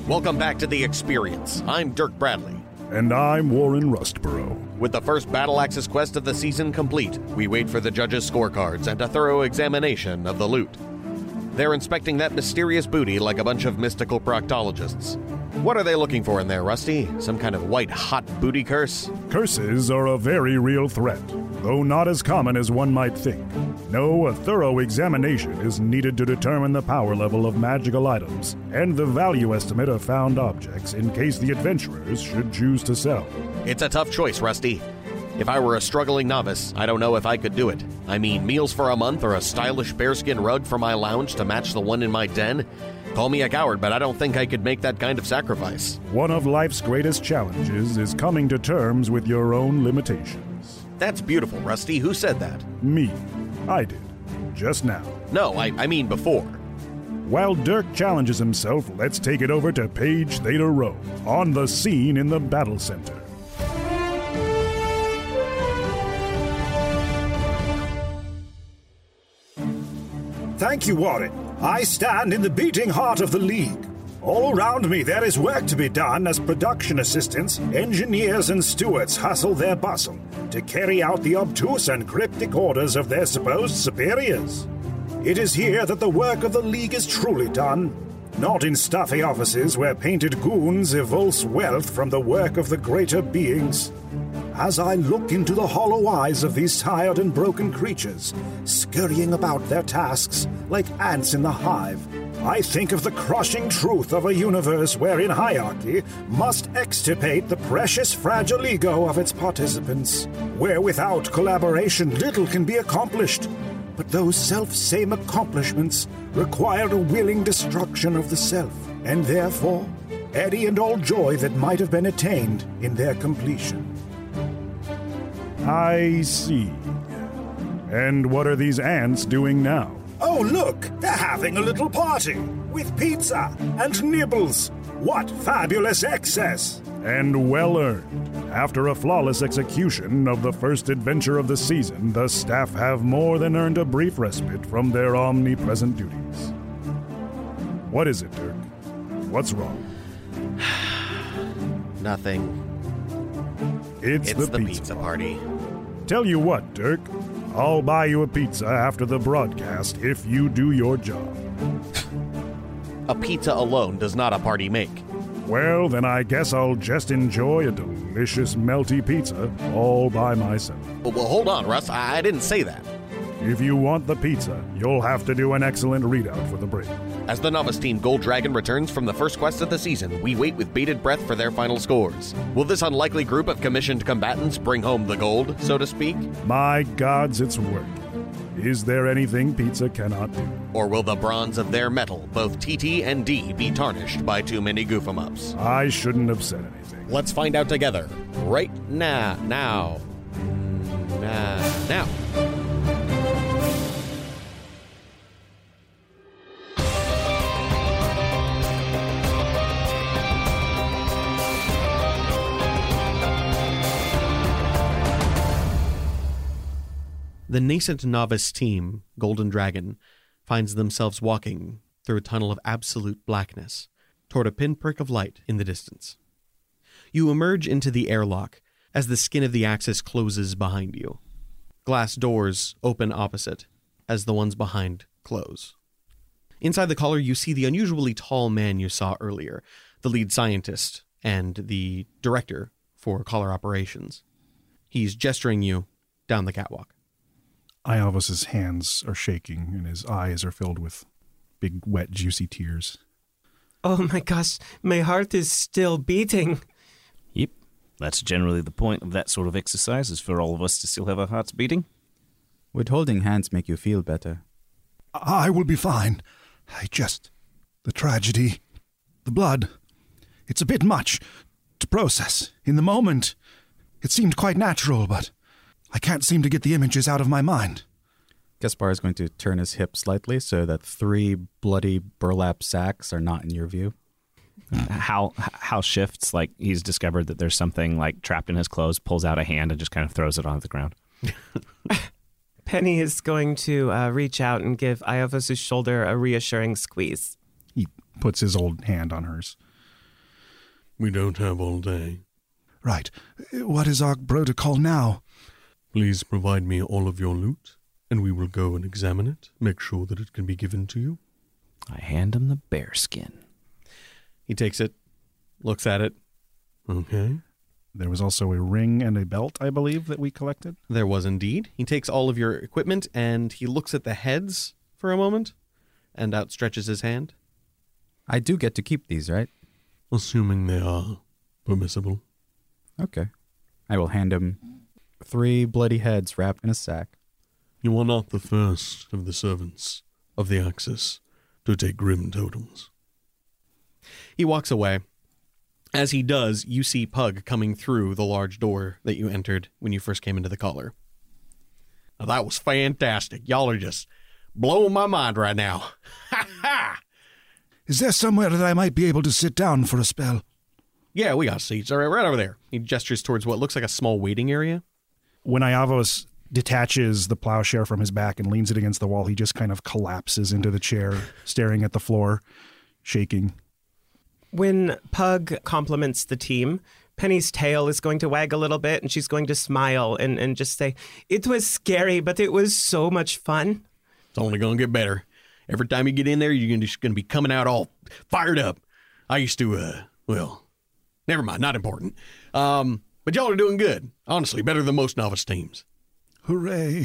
Welcome back to The Experience. I'm Dirk Bradley. And I'm Warren Rustborough. With the first Battle Axis quest of the season complete, we wait for the judges' scorecards and a thorough examination of the loot. They're inspecting that mysterious booty like a bunch of mystical proctologists. What are they looking for in there, Rusty? Some kind of white hot booty curse? Curses are a very real threat, though not as common as one might think. No, a thorough examination is needed to determine the power level of magical items and the value estimate of found objects in case the adventurers should choose to sell. It's a tough choice, Rusty. If I were a struggling novice, I don't know if I could do it. I mean, meals for a month or a stylish bearskin rug for my lounge to match the one in my den? Call me a coward, but I don't think I could make that kind of sacrifice. One of life's greatest challenges is coming to terms with your own limitations. That's beautiful, Rusty. Who said that? Me. I did. Just now. No, I mean before. While Dirk challenges himself, let's take it over to Page Theta Rho, on the scene in the battle center. Thank you, Warren. I stand in the beating heart of the League. All around me there is work to be done as production assistants, engineers, and stewards hustle their bustle to carry out the obtuse and cryptic orders of their supposed superiors. It is here that the work of the League is truly done, not in stuffy offices where painted goons evulse wealth from the work of the greater beings. As I look into the hollow eyes of these tired and broken creatures, scurrying about their tasks like ants in the hive, I think of the crushing truth of a universe wherein hierarchy must extirpate the precious fragile ego of its participants, where without collaboration little can be accomplished. But those self-same accomplishments require a willing destruction of the self, and therefore any and all joy that might have been attained in their completion. I see. And what are these ants doing now? Oh, look! They're having a little party! With pizza and nibbles! What fabulous excess! And well earned. After a flawless execution of the first adventure of the season, the staff have more than earned a brief respite from their omnipresent duties. What is it, Dirk? What's wrong? Nothing. It's the pizza party. Tell you what, Dirk. I'll buy you a pizza after the broadcast if you do your job. A pizza alone does not a party make. Well, then I guess I'll just enjoy a delicious melty pizza all by myself. Well, hold on, Russ. I didn't say that. If you want the pizza, you'll have to do an excellent readout for the break. As the novice team Gold Dragon returns from the first quest of the season, we wait with bated breath for their final scores. Will this unlikely group of commissioned combatants bring home the gold, so to speak? My gods, it's working. Is there anything pizza cannot do? Or will the bronze of their metal, both TT and D, be tarnished by too many goof-em-ups? I shouldn't have said anything. Let's find out together. Right now. The nascent novice team, Golden Dragon, finds themselves walking through a tunnel of absolute blackness toward a pinprick of light in the distance. You emerge into the airlock as the skin of the Axis closes behind you. Glass doors open opposite as the ones behind close. Inside the collar, you see the unusually tall man you saw earlier, the lead scientist and the director for collar operations. He's gesturing you down the catwalk. Iovas's hands are shaking and his eyes are filled with big, wet, juicy tears. Oh my gosh, my heart is still beating. Yep, that's generally the point of that sort of exercise, is for all of us to still have our hearts beating. Would holding hands make you feel better? I will be fine. The tragedy, the blood, it's a bit much to process. In the moment, it seemed quite natural, but I can't seem to get the images out of my mind. Gaspar is going to turn his hip slightly so that 3 bloody burlap sacks are not in your view. Hal shifts, like he's discovered that there's something like trapped in his clothes, pulls out a hand and just kind of throws it onto the ground. Penny is going to reach out and give Iovas' shoulder a reassuring squeeze. He puts his old hand on hers. We don't have all day. Right. What is our protocol now? Please provide me all of your loot, and we will go and examine it, make sure that it can be given to you. I hand him the bearskin. He takes it, looks at it. Okay. There was also a ring and a belt, I believe, that we collected. There was indeed. He takes all of your equipment and he looks at the heads for a moment and outstretches his hand. I do get to keep these, right? Assuming they are permissible. Okay. I will hand him 3 bloody heads wrapped in a sack. You are not the first of the servants of the Axis to take grim totems. He walks away. As he does, you see Pug coming through the large door that you entered when you first came into the collar. Now, that was fantastic. Y'all are just blowing my mind right now. Ha ha! Is there somewhere that I might be able to sit down for a spell? Yeah, we got seats. All right over there. He gestures towards what looks like a small waiting area. When Iavos detaches the plowshare from his back and leans it against the wall, he just kind of collapses into the chair, staring at the floor, shaking. When Pug compliments the team, Penny's tail is going to wag a little bit and she's going to smile and just say, "It was scary, but it was so much fun." It's only going to get better. Every time you get in there, you're just going to be coming out all fired up. I used to, well, never mind, not important. But y'all are doing good. Honestly, better than most novice teams. Hooray.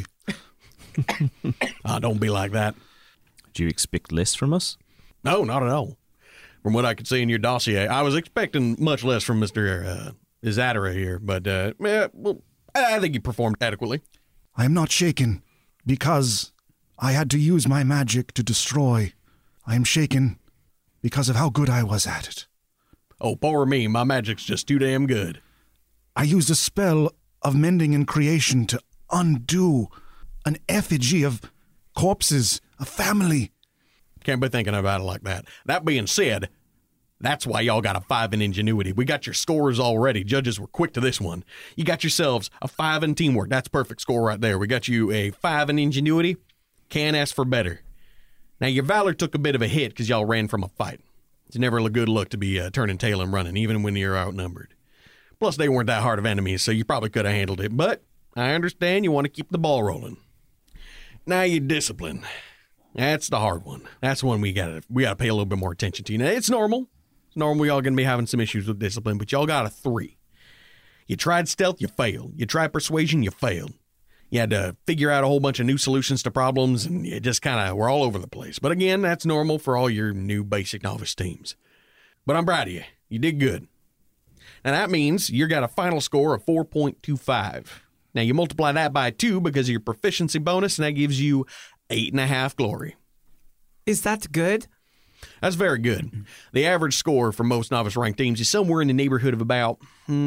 Don't be like that. Do you expect less from us? No, not at all. From what I could see in your dossier, I was expecting much less from Mr. Izadara here, but well, I think you performed adequately. I am not shaken because I had to use my magic to destroy. I am shaken because of how good I was at it. Oh, poor me. My magic's just too damn good. I used a spell of mending and creation to undo an effigy of corpses, a family. Can't be thinking about it like that. That being said, that's why y'all got a 5 in ingenuity. We got your scores already. Judges were quick to this one. You got yourselves a 5 in teamwork. That's perfect score right there. We got you a 5 in ingenuity. Can't ask for better. Now, your valor took a bit of a hit because y'all ran from a fight. It's never a good look to be turning tail and running, even when you're outnumbered. Plus, they weren't that hard of enemies, so you probably could have handled it. But I understand you want to keep the ball rolling. Now, your discipline. That's the hard one. That's one we gotta pay a little bit more attention to. Now, it's normal. It's normal. We all gonna be having some issues with discipline, but y'all got a 3. You tried stealth, you failed. You tried persuasion, you failed. You had to figure out a whole bunch of new solutions to problems, and you just kind of were all over the place. But again, that's normal for all your new basic novice teams. But I'm proud of you. You did good. Now, that means you got a final score of 4.25. Now, you multiply that by 2 because of your proficiency bonus, and that gives you 8.5 glory. Is that good? That's very good. The average score for most novice ranked teams is somewhere in the neighborhood of about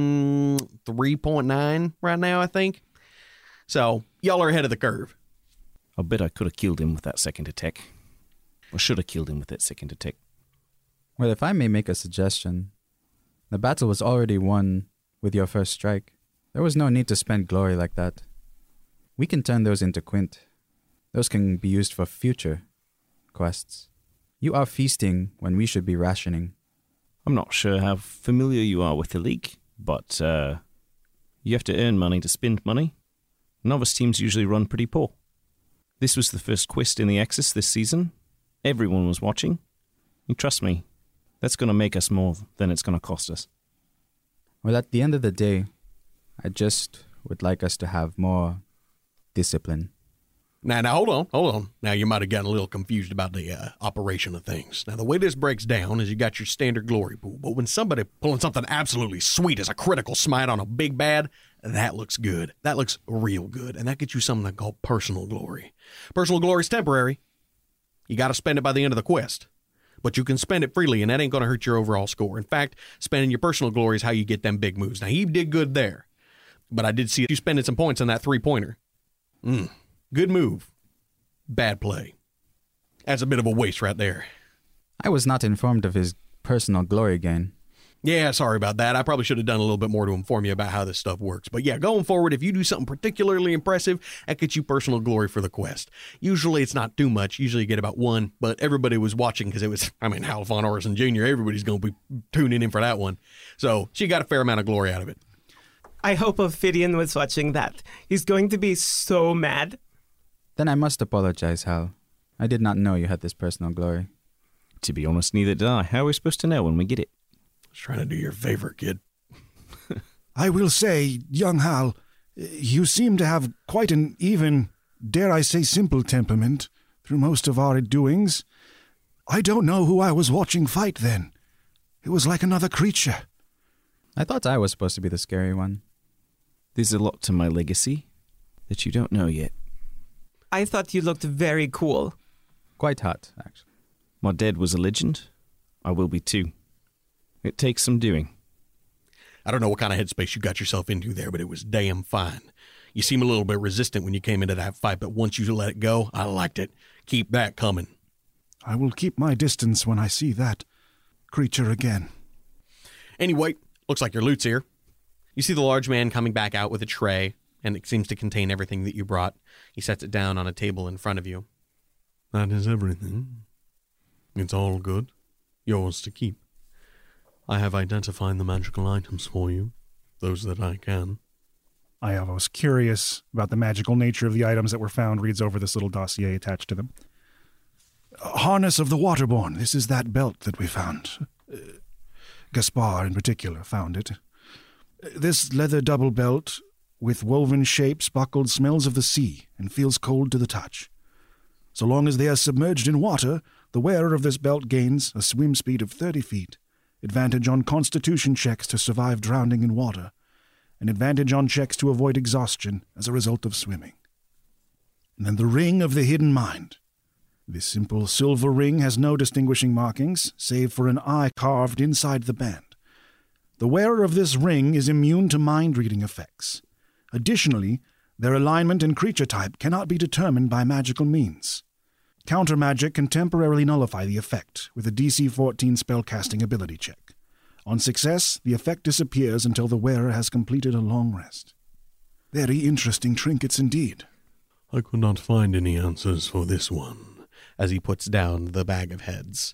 3.9 right now, I think. So, y'all are ahead of the curve. I'll bet I could have killed him with that second attack. Or should have killed him with that second attack. Well, if I may make a suggestion, the battle was already won with your first strike. There was no need to spend glory like that. We can turn those into quint. Those can be used for future quests. You are feasting when we should be rationing. I'm not sure how familiar you are with the League, but you have to earn money to spend money. Novice teams usually run pretty poor. This was the first quest in the Axis this season. Everyone was watching. And trust me, that's going to make us more than it's going to cost us. Well, at the end of the day, I just would like us to have more discipline. Now, hold on. Now, you might have gotten a little confused about the operation of things. Now, the way this breaks down is you got your standard glory pool, but when somebody pulling something absolutely sweet as a critical smite on a big bad, that looks good. That looks real good, and that gets you something called personal glory. Personal glory is temporary. You got to spend it by the end of the quest, but you can spend it freely, and that ain't going to hurt your overall score. In fact, spending your personal glory is how you get them big moves. Now, he did good there, but I did see you spending some points on that 3-pointer. Good move. Bad play. That's a bit of a waste right there. I was not informed of his personal glory gain. Yeah, sorry about that. I probably should have done a little bit more to inform you about how this stuff works. But yeah, going forward, if you do something particularly impressive, that gets you personal glory for the quest. Usually it's not too much. Usually you get about 1, but everybody was watching because it was, Hal von Orson Jr., everybody's going to be tuning in for that one. So she got a fair amount of glory out of it. I hope Ophidian was watching that. He's going to be so mad. Then I must apologize, Hal. I did not know you had this personal glory. To be honest, neither did I. How are we supposed to know when we get it? I was trying to do your favor, kid. I will say, young Hal, you seem to have quite an even, dare I say, simple temperament through most of our doings. I don't know who I was watching fight then. It was like another creature. I thought I was supposed to be the scary one. There's a lot to my legacy that you don't know yet. I thought you looked very cool. Quite hot, actually. My dad was a legend. I will be too. It takes some doing. I don't know what kind of headspace you got yourself into there, but it was damn fine. You seem a little bit resistant when you came into that fight, but once you let it go, I liked it. Keep that coming. I will keep my distance when I see that creature again. Anyway, looks like your loot's here. You see the large man coming back out with a tray, and it seems to contain everything that you brought. He sets it down on a table in front of you. That is everything. It's all good. Yours to keep. I have identified the magical items for you, those that I can. Iavos, curious about the magical nature of the items that were found, reads over this little dossier attached to them. Harness of the Waterborne. This is that belt that we found. Gaspar, in particular, found it. This leather double belt with woven shapes buckled smells of the sea and feels cold to the touch. So long as they are submerged in water, the wearer of this belt gains a swim speed of 30 feet, advantage on constitution checks to survive drowning in water, and advantage on checks to avoid exhaustion as a result of swimming. And then the Ring of the Hidden Mind. This simple silver ring has no distinguishing markings, save for an eye carved inside the band. The wearer of this ring is immune to mind-reading effects. Additionally, their alignment and creature type cannot be determined by magical means. Counter magic can temporarily nullify the effect with a DC 14 spellcasting ability check. On success, the effect disappears until the wearer has completed a long rest. Very interesting trinkets indeed. I could not find any answers for this one, as he puts down the bag of heads.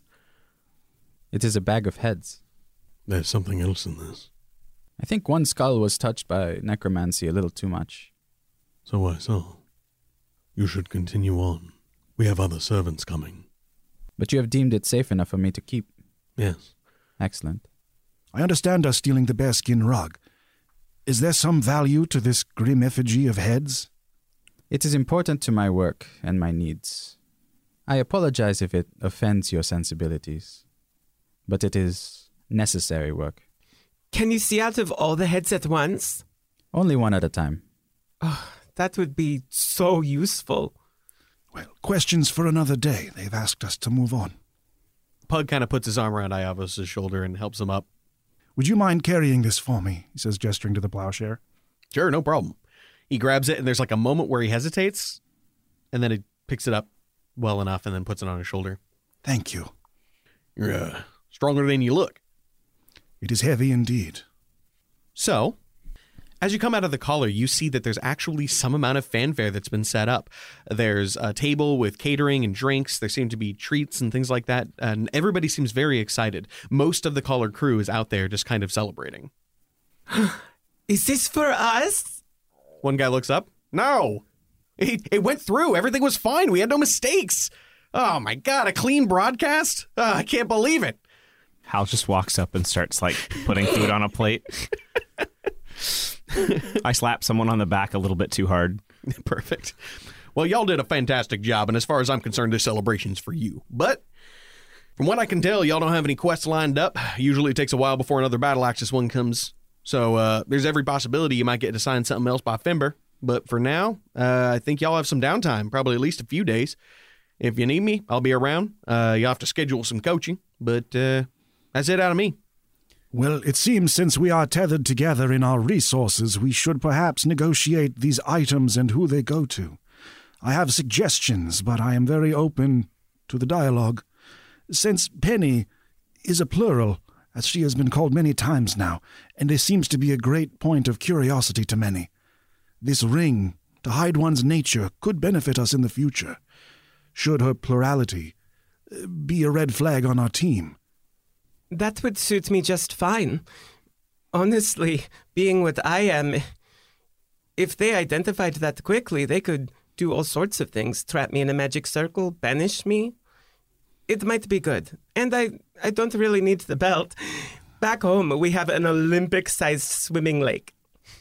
It is a bag of heads. There's something else in this. I think one skull was touched by necromancy a little too much. So I saw. You should continue on. We have other servants coming. But you have deemed it safe enough for me to keep. Yes. Excellent. I understand us stealing the bearskin rug. Is there some value to this grim effigy of heads? It is important to my work and my needs. I apologize if it offends your sensibilities, but it is necessary work. Can you see out of all the heads at once? Only one at a time. Oh, that would be so useful. Well, questions for another day. They've asked us to move on. Pug kind of puts his arm around Iavos' shoulder and helps him up. Would you mind carrying this for me? He says, gesturing to the plowshare. Sure, no problem. He grabs it, and there's like a moment where he hesitates, and then he picks it up well enough and then puts it on his shoulder. Thank you. You're stronger than you look. It is heavy indeed. So, as you come out of the collar, you see that there's actually some amount of fanfare that's been set up. There's a table with catering and drinks. There seem to be treats and things like that. And everybody seems very excited. Most of the collar crew is out there just kind of celebrating. Is this for us? One guy looks up. No. It went through. Everything was fine. We had no mistakes. Oh, my God. A clean broadcast? I can't believe it. Hal just walks up and starts, putting food on a plate. I slap someone on the back a little bit too hard. Perfect. Well, y'all did a fantastic job, and as far as I'm concerned, this celebration's for you. But from what I can tell, y'all don't have any quests lined up. Usually it takes a while before another Battle Axis one comes. So there's every possibility you might get assigned something else by Fimber. But for now, I think y'all have some downtime, probably at least a few days. If you need me, I'll be around. You'll have to schedule some coaching, but that's it out of me. Well, it seems since we are tethered together in our resources, we should perhaps negotiate these items and who they go to. I have suggestions, but I am very open to the dialogue. Since penny is a plural, as she has been called many times now, and it seems to be a great point of curiosity to many. This ring, to hide one's nature, could benefit us in the future, should her plurality be a red flag on our team. That would suit me just fine. Honestly, being what I am, if they identified that quickly, they could do all sorts of things. Trap me in a magic circle, banish me. It might be good. And I don't really need the belt. Back home, we have an Olympic-sized swimming lake.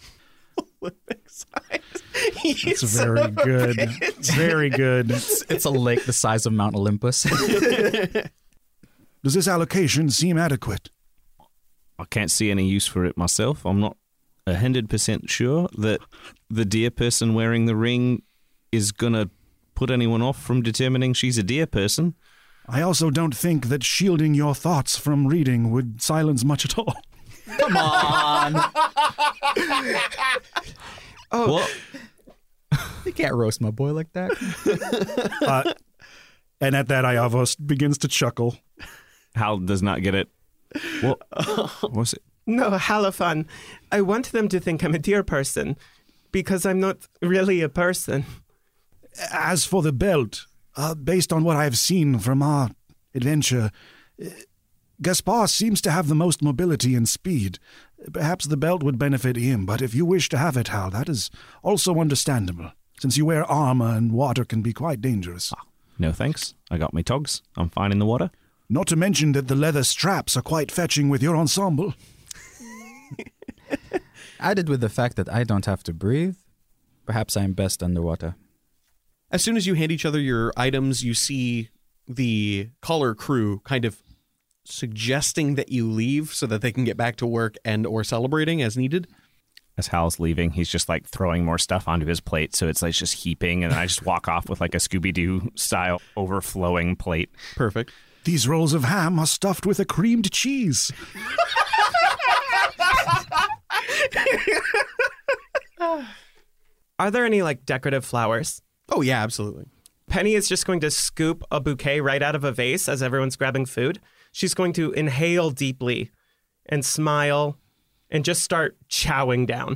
Olympic-sized? That's very good. Very good. It's a lake the size of Mount Olympus. Does this allocation seem adequate? I can't see any use for it myself. I'm not 100% sure that the deer person wearing the ring is going to put anyone off from determining she's a deer person. I also don't think that shielding your thoughts from reading would silence much at all. Come on. Oh, You can't roast my boy like that. And at that, Iavos begins to chuckle. Hal does not get it. What was it? no, Halifan. I want them to think I'm a deer person because I'm not really a person. As for the belt, based on what I've seen from our adventure, Gaspar seems to have the most mobility and speed. Perhaps the belt would benefit him, but if you wish to have it, Hal, that is also understandable, since you wear armor and water can be quite dangerous. No thanks. I got my togs. I'm fine in the water. Not to mention that the leather straps are quite fetching with your ensemble. Added with the fact that I don't have to breathe, perhaps I'm best underwater. As soon as you hand each other your items, you see the collar crew kind of suggesting that you leave so that they can get back to work and or celebrating as needed. As Hal's leaving, he's just like throwing more stuff onto his plate, so it's like just heaping, and I just walk off with like a Scooby-Doo style overflowing plate. Perfect. These rolls of ham are stuffed with a creamed cheese. Are there any like decorative flowers? Oh, yeah, absolutely. Penny is just going to scoop a bouquet right out of a vase as everyone's grabbing food. She's going to inhale deeply and smile and just start chowing down.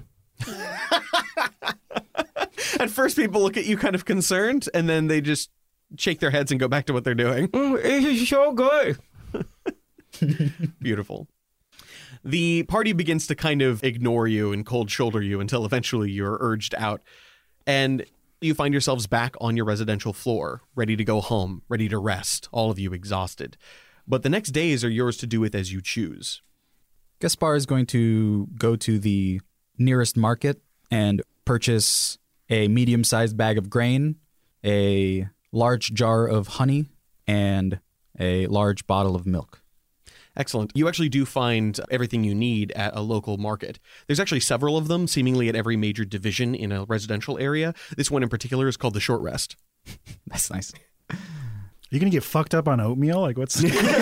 At first, people look at you kind of concerned, and then they just shake their heads and go back to what they're doing. It's so good. Beautiful. The party begins to kind of ignore you and cold shoulder you until eventually you're urged out. And you find yourselves back on your residential floor, ready to go home, ready to rest, all of you exhausted. But the next days are yours to do with as you choose. Gaspar is going to go to the nearest market and purchase a medium-sized bag of grain, a large jar of honey, and a large bottle of milk. Excellent. You actually do find everything you need at a local market. There's actually several of them, seemingly at every major division in a residential area. This one in particular is called the Short Rest. That's nice. You gonna get fucked up on oatmeal? Like what's...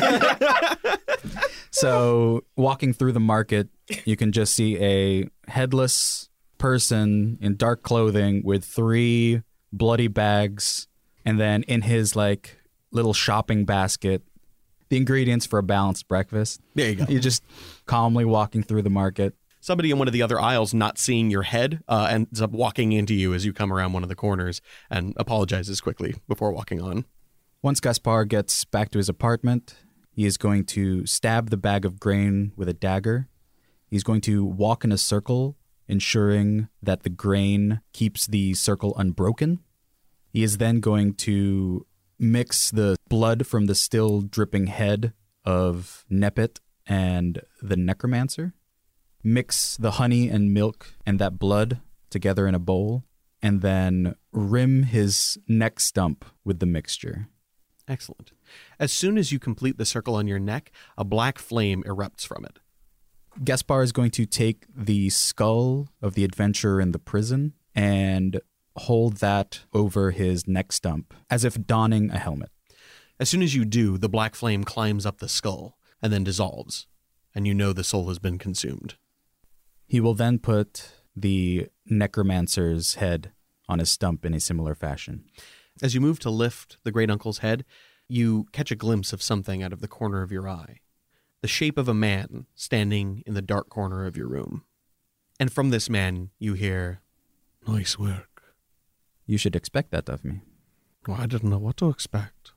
So walking through the market, you can just see a headless person in dark clothing with 3 bloody bags, and then in his like little shopping basket, the ingredients for a balanced breakfast. There you go. You're just calmly walking through the market. Somebody in one of the other aisles, not seeing your head, ends up walking into you as you come around one of the corners and apologizes quickly before walking on. Once Gaspar gets back to his apartment, he is going to stab the bag of grain with a dagger. He's going to walk in a circle, ensuring that the grain keeps the circle unbroken. He is then going to mix the blood from the still dripping head of Nepet and the necromancer, mix the honey and milk and that blood together in a bowl, and then rim his neck stump with the mixture. Excellent. As soon as you complete the circle on your neck, a black flame erupts from it. Gaspar is going to take the skull of the adventurer in the prison and hold that over his neck stump, as if donning a helmet. As soon as you do, the black flame climbs up the skull and then dissolves, and you know the soul has been consumed. He will then put the necromancer's head on his stump in a similar fashion. As you move to lift the great uncle's head, you catch a glimpse of something out of the corner of your eye. the shape of a man standing in the dark corner of your room. And from this man, you hear, Nice work. You should expect that of me. Well, I didn't know what to expect.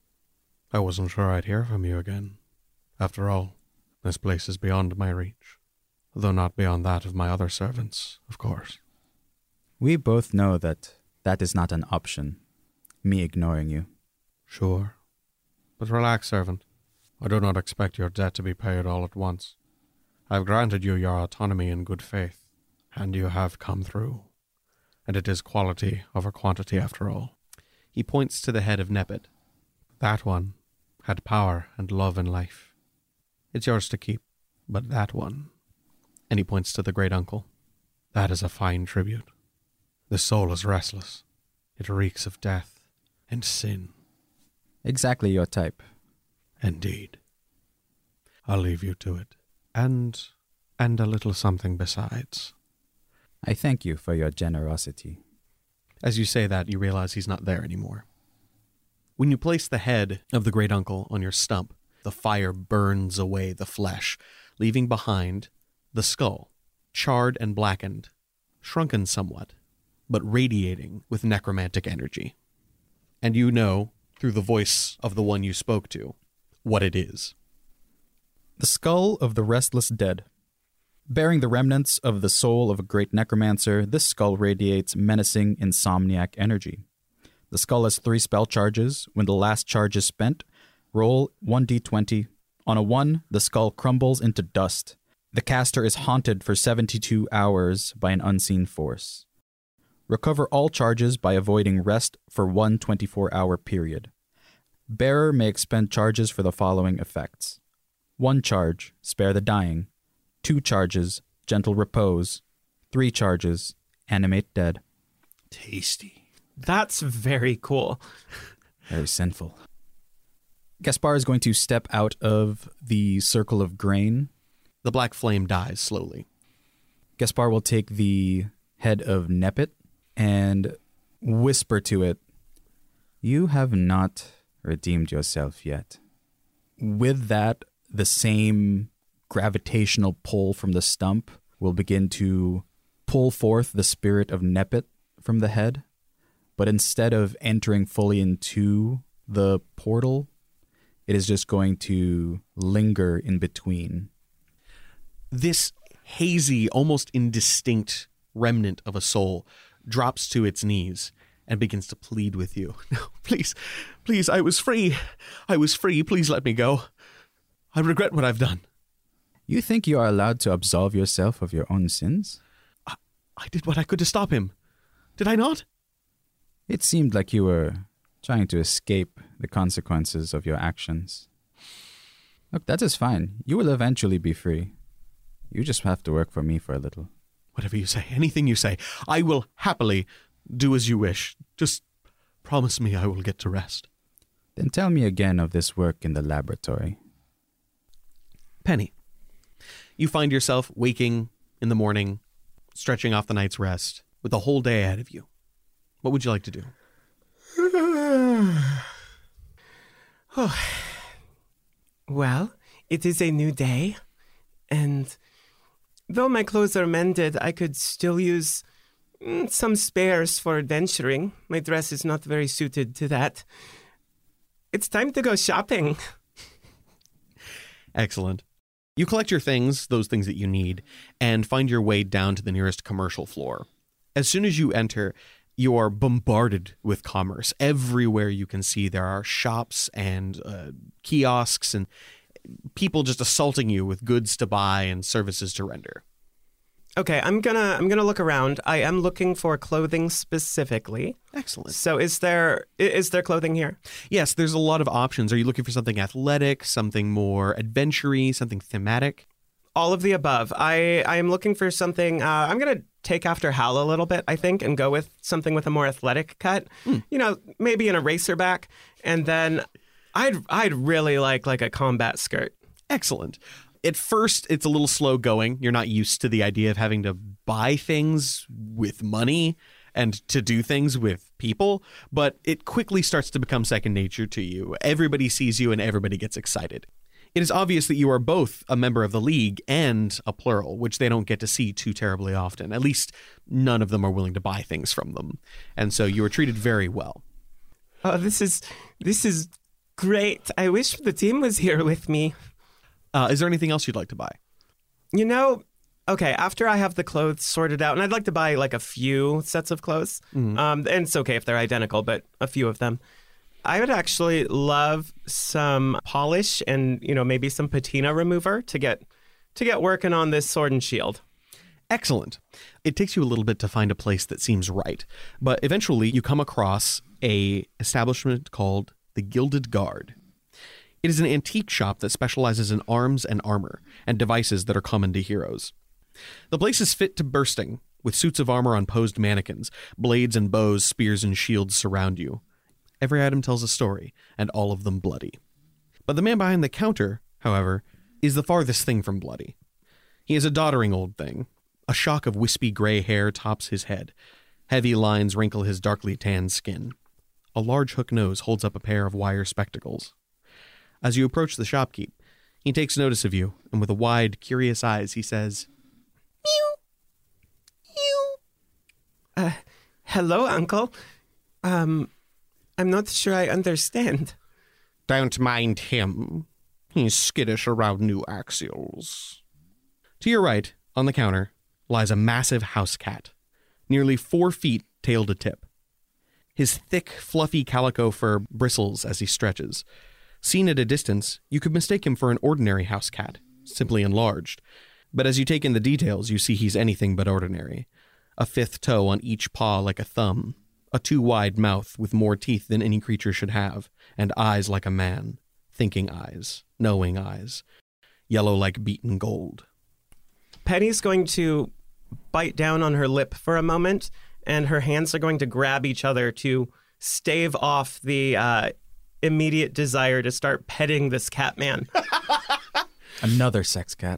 I wasn't sure I'd hear from you again. After all, this place is beyond my reach, though not beyond that of my other servants, of course. We both know that that is not an option, me ignoring you. Sure. But relax, servant. I do not expect your debt to be paid all at once. I've granted you your autonomy in good faith, and you have come through. And it is quality over quantity after all. he points to the head of Nepet. That one had power and love in life. It's yours to keep, but that one, And he points to the great uncle. that is a fine tribute. The soul is restless. It reeks of death and sin. Exactly your type. Indeed. I'll leave you to it. And a little something besides. I thank you for your generosity. As you say that, you realize he's not there anymore. When you place the head of the great uncle on your stump, the fire burns away the flesh, leaving behind the skull, charred and blackened, shrunken somewhat, but radiating with necromantic energy. And you know, through the voice of the one you spoke to, what it is. The skull of the restless dead. Bearing the remnants of the soul of a great necromancer, this skull radiates menacing insomniac energy. The skull has 3 spell charges. When the last charge is spent, roll 1d20. On a 1, the skull crumbles into dust. The caster is haunted for 72 hours by an unseen force. Recover all charges by avoiding rest for 1 24-hour period. Bearer may expend charges for the following effects. 1 charge, spare the dying. 2 charges, gentle repose. 3 charges, animate dead. Tasty. That's very cool. Very sinful. Gaspar is going to step out of the circle of grain. The black flame dies slowly. Gaspar will take the head of Nepet and whisper to it, You have not redeemed yourself yet. with that, the same gravitational pull from the stump will begin to pull forth the spirit of Nepet from the head. But instead of entering fully into the portal, it is just going to linger in between. This hazy, almost indistinct remnant of a soul drops to its knees and begins to plead with you. No, please, I was free. Please let me go. I regret what I've done. You think you are allowed to absolve yourself of your own sins? I did what I could to stop him. Did I not? It seemed like you were trying to escape the consequences of your actions. Look, that is fine. You will eventually be free. You just have to work for me for a little. Whatever you say, anything you say, I will happily do as you wish. Just promise me I will get to rest. Then tell me again of this work in the laboratory. Penny, you find yourself waking in the morning, stretching off the night's rest, with the whole day ahead of you. What would you like to do? Well, it is a new day, and though my clothes are mended, I could still use some spares for adventuring. My dress is not very suited to that. It's time to go shopping. Excellent. You collect your things, those things that you need, and find your way down to the nearest commercial floor. As soon as you enter, you are bombarded with commerce. Everywhere you can see, there are shops and kiosks and people just assaulting you with goods to buy and services to render. Okay, I'm gonna look around. I am looking for clothing specifically. Excellent. So is there clothing here? Yes, there's a lot of options. Are you looking for something athletic, something more adventure-y, something thematic? All of the above. I am looking for something. I'm gonna take after Hal a little bit, I think, and go with something with a more athletic cut. You know, maybe an eraser back, and then I'd really like a combat skirt. Excellent. At first, it's a little slow going. You're not used to the idea of having to buy things with money and to do things with people, but it quickly starts to become second nature to you. Everybody sees you and everybody gets excited. It is obvious that you are both a member of the League and a plural, which they don't get to see too terribly often. At least none of them are willing to buy things from them. And so you are treated very well. Oh, this is great. I wish the team was here with me. Is there anything else you'd like to buy? You know, okay, after I have the clothes sorted out, and I'd like to buy like a few sets of clothes, and it's okay if they're identical, but a few of them. I would actually love some polish and, maybe some patina remover to get working on this sword and shield. Excellent. It takes you a little bit to find a place that seems right, but eventually you come across a establishment called the Gilded Guard. It is an antique shop that specializes in arms and armor and devices that are common to heroes. The place is fit to bursting, with suits of armor on posed mannequins. Blades and bows, spears and shields surround you. Every item tells a story, and all of them bloody. But the man behind the counter, however, is the farthest thing from bloody. He is a doddering old thing. A shock of wispy gray hair tops his head. Heavy lines wrinkle his darkly tanned skin. A large hook nose holds up a pair of wire spectacles. As you approach the shopkeep, he takes notice of you, and with wide, curious eyes, he says, "Meow. Meow." Hello, Uncle. I'm not sure I understand. Don't mind him. He's skittish around new axials. To your right, on the counter, lies a massive house cat, nearly 4 feet tail to tip. His thick, fluffy calico fur bristles as he stretches. Seen at a distance, you could mistake him for an ordinary house cat, simply enlarged. But as you take in the details, you see he's anything but ordinary. A 5th toe on each paw like a thumb, a too wide mouth with more teeth than any creature should have, and eyes like a man, thinking eyes, knowing eyes, yellow like beaten gold. Penny's going to bite down on her lip for a moment, and her hands are going to grab each other to stave off the immediate desire to start petting this cat man. Another sex cat.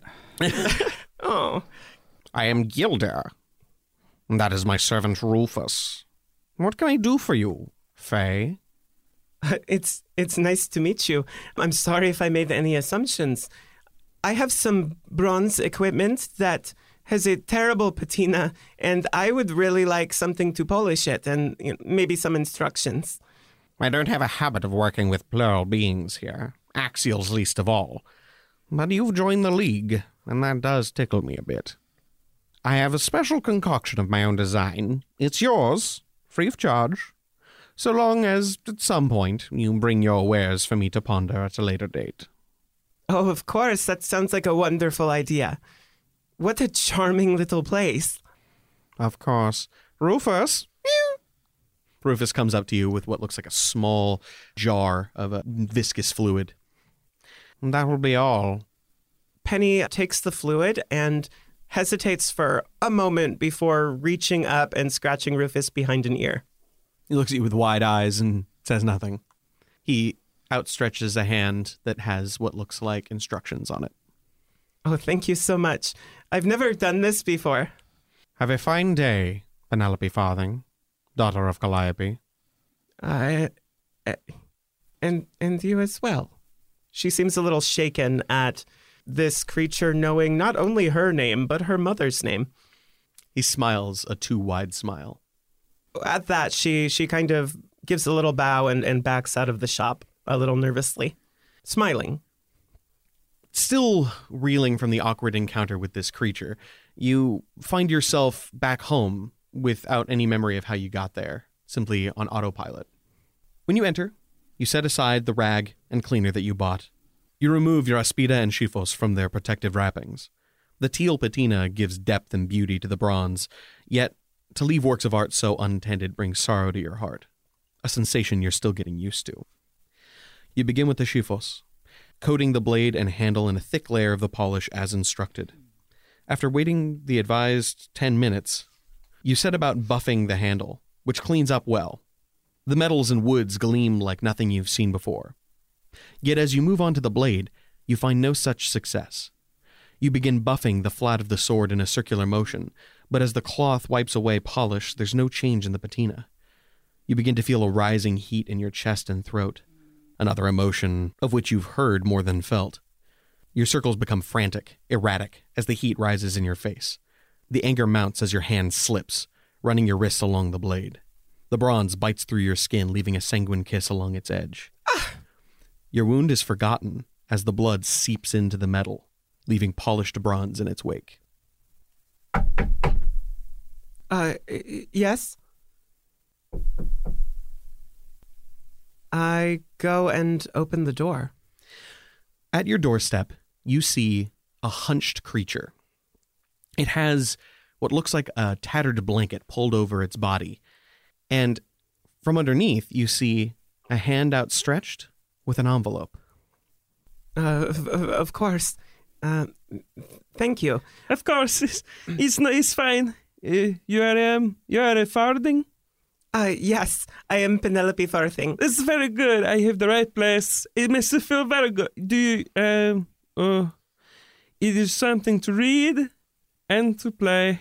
Oh. I am Gilder. That is my servant Rufus. What can I do for you, Faye? It's nice to meet you. I'm sorry if I made any assumptions. I have some bronze equipment that has a terrible patina, and I would really like something to polish it and maybe some instructions. I don't have a habit of working with plural beings here, axials least of all. But you've joined the League, and that does tickle me a bit. I have a special concoction of my own design. It's yours, free of charge, so long as, at some point, you bring your wares for me to ponder at a later date. Oh, of course. That sounds like a wonderful idea. What a charming little place. Of course. Rufus? Rufus comes up to you with what looks like a small jar of a viscous fluid. That will be all. Penny takes the fluid and hesitates for a moment before reaching up and scratching Rufus behind an ear. He looks at you with wide eyes and says nothing. He outstretches a hand that has what looks like instructions on it. Oh, thank you so much. I've never done this before. Have a fine day, Penelope Farthing, daughter of Calliope. And you as well. She seems a little shaken at this creature knowing not only her name, but her mother's name. He smiles a too wide smile. At that, she kind of gives a little bow and backs out of the shop a little nervously, smiling. Still reeling from the awkward encounter with this creature, you find yourself back home without any memory of how you got there, simply on autopilot. When you enter, you set aside the rag and cleaner that you bought. You remove your aspida and shifos from their protective wrappings. The teal patina gives depth and beauty to the bronze, yet to leave works of art so untended brings sorrow to your heart, a sensation you're still getting used to. You begin with the shifos, coating the blade and handle in a thick layer of the polish as instructed. After waiting the advised 10 minutes, you set about buffing the handle, which cleans up well. The metals and woods gleam like nothing you've seen before. Yet as you move on to the blade, you find no such success. You begin buffing the flat of the sword in a circular motion, but as the cloth wipes away polish, there's no change in the patina. You begin to feel a rising heat in your chest and throat, another emotion of which you've heard more than felt. Your circles become frantic, erratic, as the heat rises in your face. The anger mounts as your hand slips, running your wrists along the blade. The bronze bites through your skin, leaving a sanguine kiss along its edge. Your wound is forgotten as the blood seeps into the metal, leaving polished bronze in its wake. Yes? I go and open the door. At your doorstep, you see a hunched creature. It has what looks like a tattered blanket pulled over its body. And from underneath, you see a hand outstretched with an envelope. Of course. Thank you. Of course, it's fine. You are a Farthing? Yes, I am Penelope Farthing. This is very good. I have the right place. It makes me feel very good. Do you, it is something to read and to play.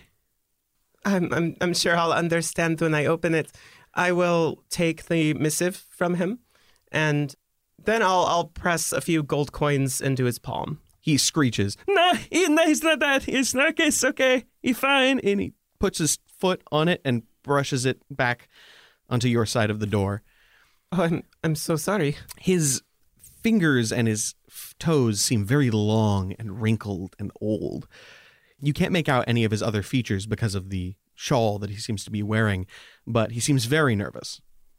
I'm sure I'll understand when I open it. I will take the missive from him, and then I'll press a few gold coins into his palm. He screeches, No, it's not that. It's not. It's okay. It's fine. And he puts his foot on it and brushes it back onto your side of the door. Oh, I'm so sorry. His fingers and his toes seem very long and wrinkled and old. You can't make out any of his other features because of the shawl that he seems to be wearing, but he seems very nervous.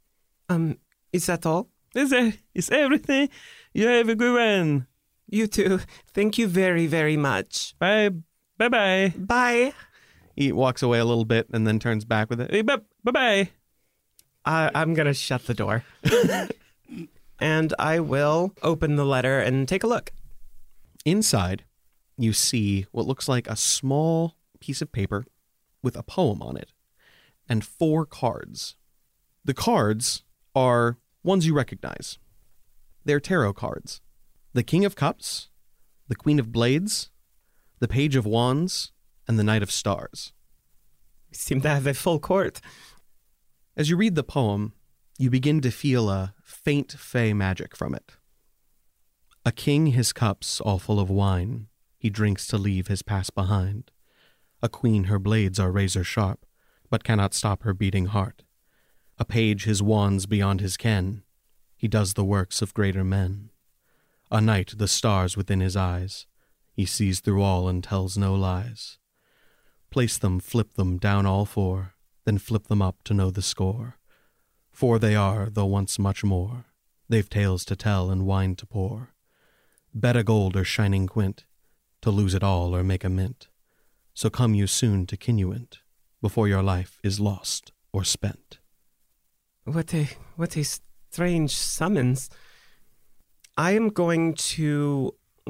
Is that all? It's everything. You have a good one. You too. Thank you very, very much. Bye. Bye-bye. Bye. He walks away a little bit and then turns back with it. Hey, bye-bye. I'm going to shut the door. And I will open the letter and take a look. Inside, you see what looks like a small piece of paper with a poem on it and 4 cards. The cards are ones you recognize. They're tarot cards. The King of Cups, the Queen of Blades, the Page of Wands, and the Knight of Stars. We seem to have a full court. As you read the poem, you begin to feel a faint fey magic from it. A king his cups all full of wine, he drinks to leave his past behind. A queen her blades are razor sharp, but cannot stop her beating heart. A page his wands beyond his ken, he does the works of greater men. A knight the stars within his eyes, he sees through all and tells no lies. Place them, flip them down all 4, then flip them up to know the score. For they are, though once much more, they've tales to tell and wine to pour. Bet a gold or shining quint, to lose it all or make a mint. So come you soon to Kinuant, before your life is lost or spent. What a strange summons. I am going to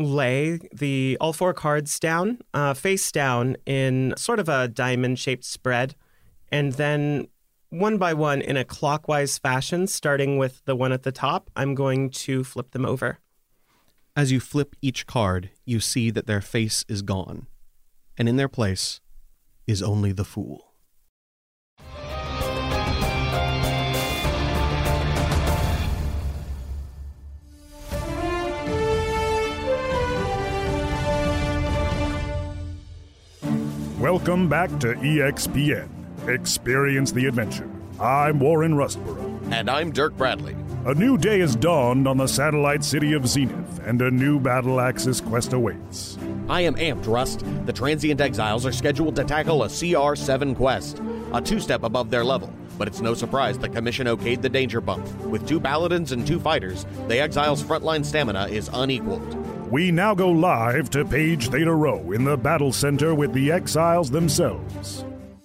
lay all 4 cards down, face down in sort of a diamond-shaped spread, and then one by one in a clockwise fashion, starting with the one at the top, I'm going to flip them over. As you flip each card, you see that their face is gone, and in their place is only the Fool. Welcome back to EXPN. Experience the adventure. I'm Warren Rustborough. And I'm Dirk Bradley. A new day has dawned on the satellite city of Zenith, and a new Battle Axis quest awaits. I am amped, Rust. The Transient Exiles are scheduled to tackle a CR7 quest, a 2-step above their level. But it's no surprise the Commission okayed the danger bump. With 2 paladins and 2 fighters, the Exiles' frontline stamina is unequaled. We now go live to Page Theta Rho in the Battle Center with the Exiles themselves.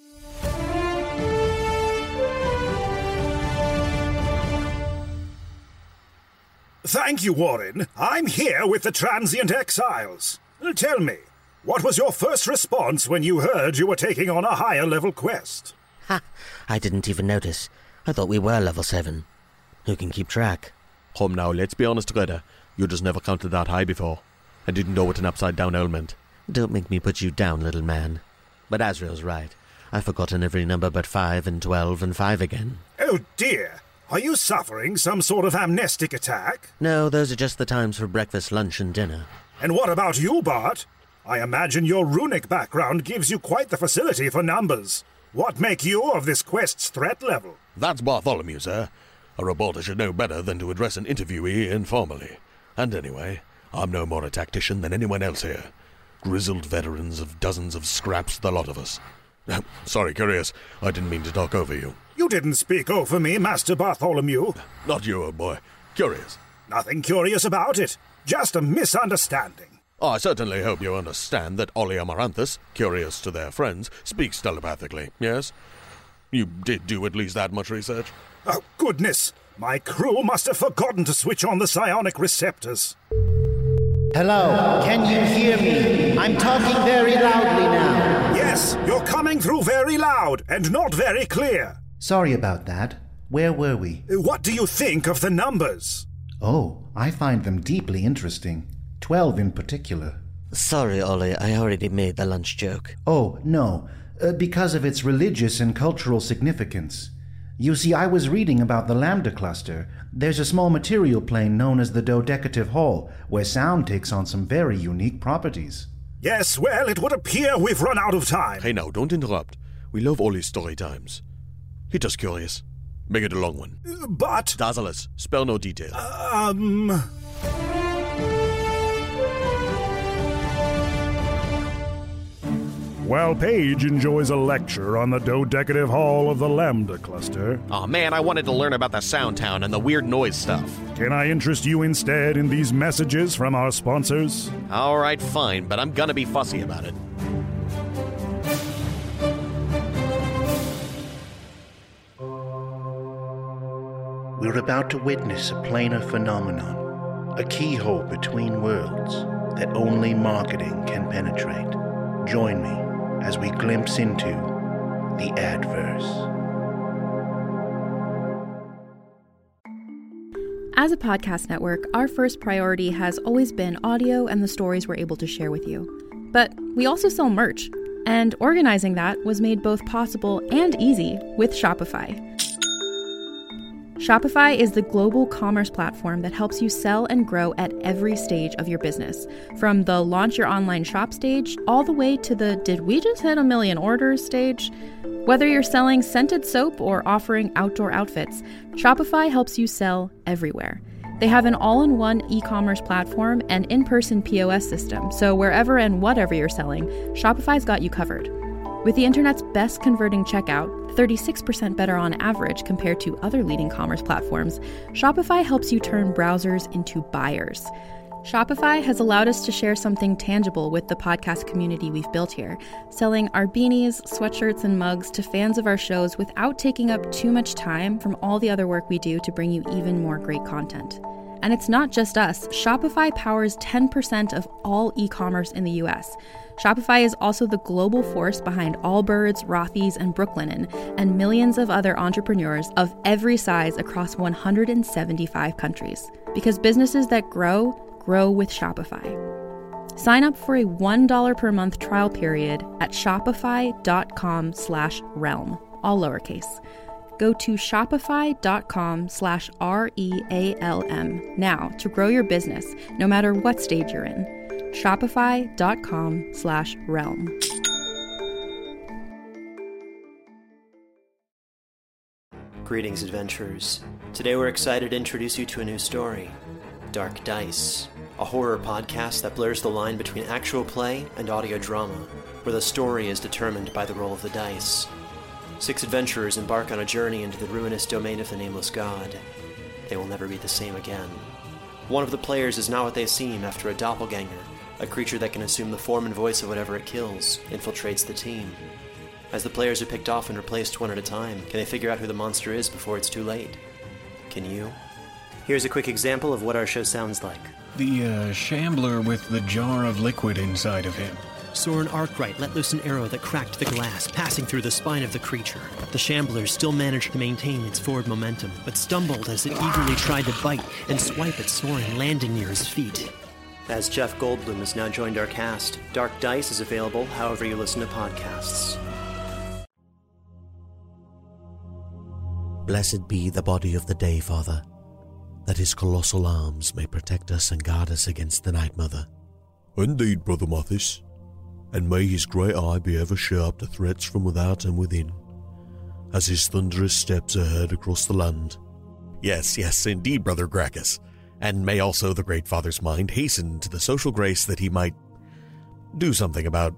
Thank you, Warren. I'm here with the Transient Exiles. Tell me, what was your first response when you heard you were taking on a higher-level quest? Ha! I didn't even notice. I thought we were level 7. Who can keep track? Come now, let's be honest together. You just never counted that high before. I didn't know what an upside-down owl meant. Don't make me put you down, little man. But Azrael's right. I've forgotten every number but 5 and 12 and 5 again. Oh, dear. Are you suffering some sort of amnestic attack? No, those are just the times for breakfast, lunch, and dinner. And what about you, Bart? I imagine your runic background gives you quite the facility for numbers. What make you of this quest's threat level? That's Bartholomew, sir. A reporter should know better than to address an interviewee informally. And anyway, I'm no more a tactician than anyone else here. Grizzled veterans of dozens of scraps, the lot of us. Sorry, Curious. I didn't mean to talk over you. You didn't speak over me, Master Bartholomew. Not you, old boy. Curious. Nothing curious about it. Just a misunderstanding. I certainly hope you understand that Ollie Amaranthus, curious to their friends, speaks telepathically, yes? You did do at least that much research? Oh, goodness! My crew must have forgotten to switch on the psionic receptors. Hello, can you hear me? I'm talking very loudly now. Yes, you're coming through very loud and not very clear. Sorry about that. Where were we? What do you think of the numbers? Oh, I find them deeply interesting. 12 in particular. Sorry, Ollie, I already made the lunch joke. Oh, no, because of its religious and cultural significance. You see, I was reading about the Lambda cluster. There's a small material plane known as the Dodecative Hall, where sound takes on some very unique properties. Yes, well, it would appear we've run out of time. Hey, now, don't interrupt. We love Ollie's story times. Hit us, Curious. Make it a long one. But... Dazzlers, spell no detail. While Paige enjoys a lecture on the dodecative hall of the Lambda cluster... Oh man, I wanted to learn about the Sound Town and the weird noise stuff. Can I interest you instead in these messages from our sponsors? Alright, fine, but I'm gonna be fussy about it. We're about to witness a planar phenomenon, a keyhole between worlds that only marketing can penetrate. Join me as we glimpse into the Adverse. As a podcast network, our first priority has always been audio and the stories we're able to share with you. But we also sell merch, and organizing that was made both possible and easy with Shopify. Shopify is the global commerce platform that helps you sell and grow at every stage of your business, from the launch your online shop stage all the way to the did we just hit 1 million orders stage. Whether you're selling scented soap or offering outdoor outfits, Shopify helps you sell everywhere. They have an all-in-one e-commerce platform and in-person POS system, so wherever and whatever you're selling, Shopify's got you covered. With the internet's best converting checkout, 36% better on average compared to other leading commerce platforms, Shopify helps you turn browsers into buyers. Shopify has allowed us to share something tangible with the podcast community we've built here, selling our beanies, sweatshirts, and mugs to fans of our shows without taking up too much time from all the other work we do to bring you even more great content. And it's not just us. Shopify powers 10% of all e-commerce in the US. Shopify is also the global force behind Allbirds, Rothy's, and Brooklinen, and millions of other entrepreneurs of every size across 175 countries. Because businesses that grow, grow with Shopify. Sign up for a $1 per month trial period at shopify.com/realm, all lowercase. Go to shopify.com/REALM now to grow your business, no matter what stage you're in. Shopify.com/realm. Greetings, adventurers. Today we're excited to introduce you to a new story, Dark Dice, a horror podcast that blurs the line between actual play and audio drama, where the story is determined by the roll of the dice. 6 adventurers embark on a journey into the ruinous domain of the Nameless God. They will never be the same again. One of the players is not what they seem after a doppelganger, a creature that can assume the form and voice of whatever it kills, infiltrates the team. As the players are picked off and replaced one at a time, can they figure out who the monster is before it's too late? Can you? Here's a quick example of what our show sounds like. The shambler with the jar of liquid inside of him. Soren Arkwright let loose an arrow that cracked the glass, passing through the spine of the creature. The shambler still managed to maintain its forward momentum, but stumbled as it eagerly tried to bite and swipe at Soren, landing near his feet. As Jeff Goldblum has now joined our cast, Dark Dice is available however you listen to podcasts. Blessed be the body of the day, Father, that his colossal arms may protect us and guard us against the Night Mother. Indeed, Brother Mathis. And may his great eye be ever sharp to threats from without and within, as his thunderous steps are heard across the land. Yes, yes, indeed, Brother Gracchus. And may also the Great Father's mind hasten to the social grace that he might do something about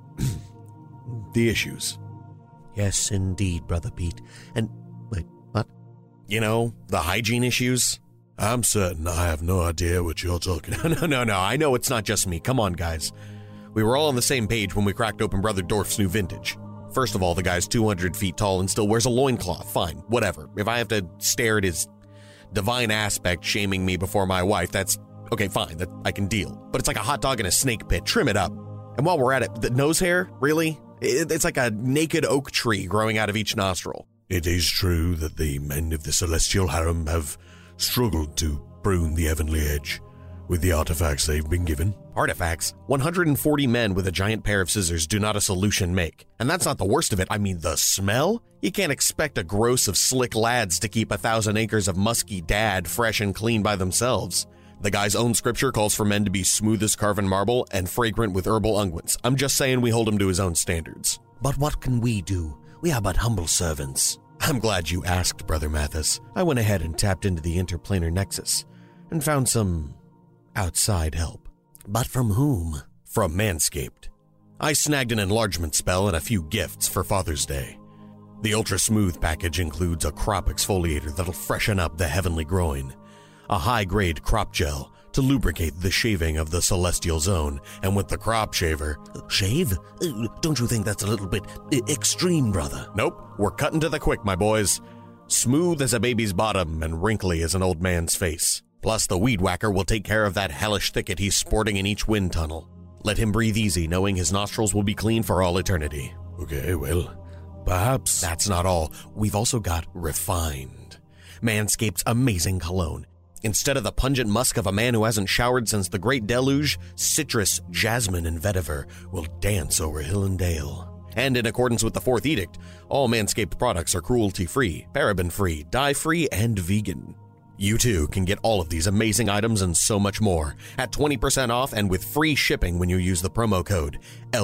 the issues. Yes, indeed, Brother Pete. And, wait, what? You know, the hygiene issues? I'm certain I have no idea what you're talking about. No, I know it's not just me. Come on, guys. We were all on the same page when we cracked open Brother Dorf's new vintage. First of all, the guy's 200 feet tall and still wears a loincloth. Fine, whatever. If I have to stare at his divine aspect shaming me before my wife, that's okay, fine, that I can deal. But it's like a hot dog in a snake pit. Trim it up. And while we're at it, the nose hair, really? It's like a naked oak tree growing out of each nostril. It is true that the men of the Celestial Harem have struggled to prune the heavenly edge with the artifacts they've been given. Artifacts? 140 men with a giant pair of scissors do not a solution make. And that's not the worst of it. I mean, the smell? You can't expect a gross of slick lads to keep 1,000 acres of musky dad fresh and clean by themselves. The guy's own scripture calls for men to be smooth as carven marble and fragrant with herbal unguents. I'm just saying we hold him to his own standards. But what can we do? We are but humble servants. I'm glad you asked, Brother Mathis. I went ahead and tapped into the interplanar nexus and found some outside help. But from whom? From Manscaped. I snagged an enlargement spell and a few gifts for Father's Day. The Ultra Smooth package includes a crop exfoliator that'll freshen up the heavenly groin, a high-grade crop gel to lubricate the shaving of the celestial zone, and with the crop shaver... Shave? Don't you think that's a little bit extreme, brother? Nope, we're cutting to the quick, my boys. Smooth as a baby's bottom and wrinkly as an old man's face. Plus, the weed whacker will take care of that hellish thicket he's sporting in each wind tunnel. Let him breathe easy, knowing his nostrils will be clean for all eternity. Okay, well, perhaps... That's not all. We've also got Refined, Manscaped's amazing cologne. Instead of the pungent musk of a man who hasn't showered since the Great Deluge, citrus, jasmine, and vetiver will dance over hill and dale. And in accordance with the Fourth Edict, all Manscaped products are cruelty-free, paraben-free, dye-free, and vegan. You too can get all of these amazing items and so much more at 20% off and with free shipping when you use the promo code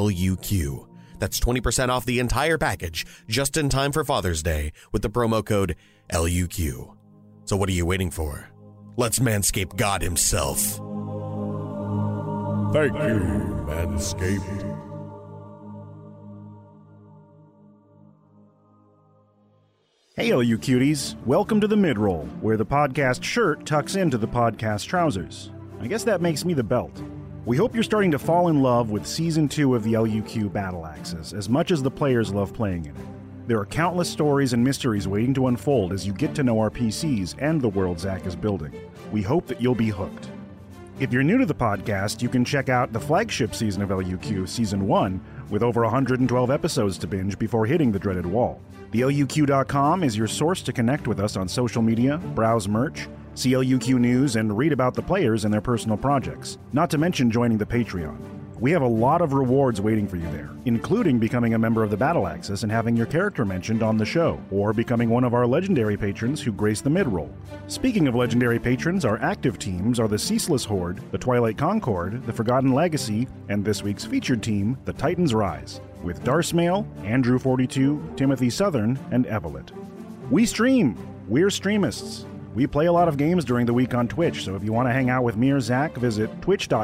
LUQ. That's 20% off the entire package just in time for Father's Day with the promo code LUQ. So what are you waiting for? Let's Manscape God himself. Thank you, Manscaped. Hey, all you cuties. Welcome to the mid-roll, where the podcast shirt tucks into the podcast trousers. I guess that makes me the belt. We hope you're starting to fall in love with Season 2 of the LUQ Battle Axis as much as the players love playing in it. There are countless stories and mysteries waiting to unfold as you get to know our PCs and the world Zach is building. We hope that you'll be hooked. If you're new to the podcast, you can check out the flagship season of LUQ, Season 1, with over 112 episodes to binge before hitting the dreaded wall. TheLUQ.com is your source to connect with us on social media, browse merch, see LUQ news, and read about the players and their personal projects, not to mention joining the Patreon. We have a lot of rewards waiting for you there, including becoming a member of the Battle Axis and having your character mentioned on the show, or becoming one of our legendary patrons who grace the mid-roll. Speaking of legendary patrons, our active teams are the Ceaseless Horde, the Twilight Concord, the Forgotten Legacy, and this week's featured team, the Titans Rise, with Darsmail, Andrew42, Timothy Southern, and Evelyn. We stream! We're streamists. We play a lot of games during the week on Twitch, so if you want to hang out with me or Zach, visit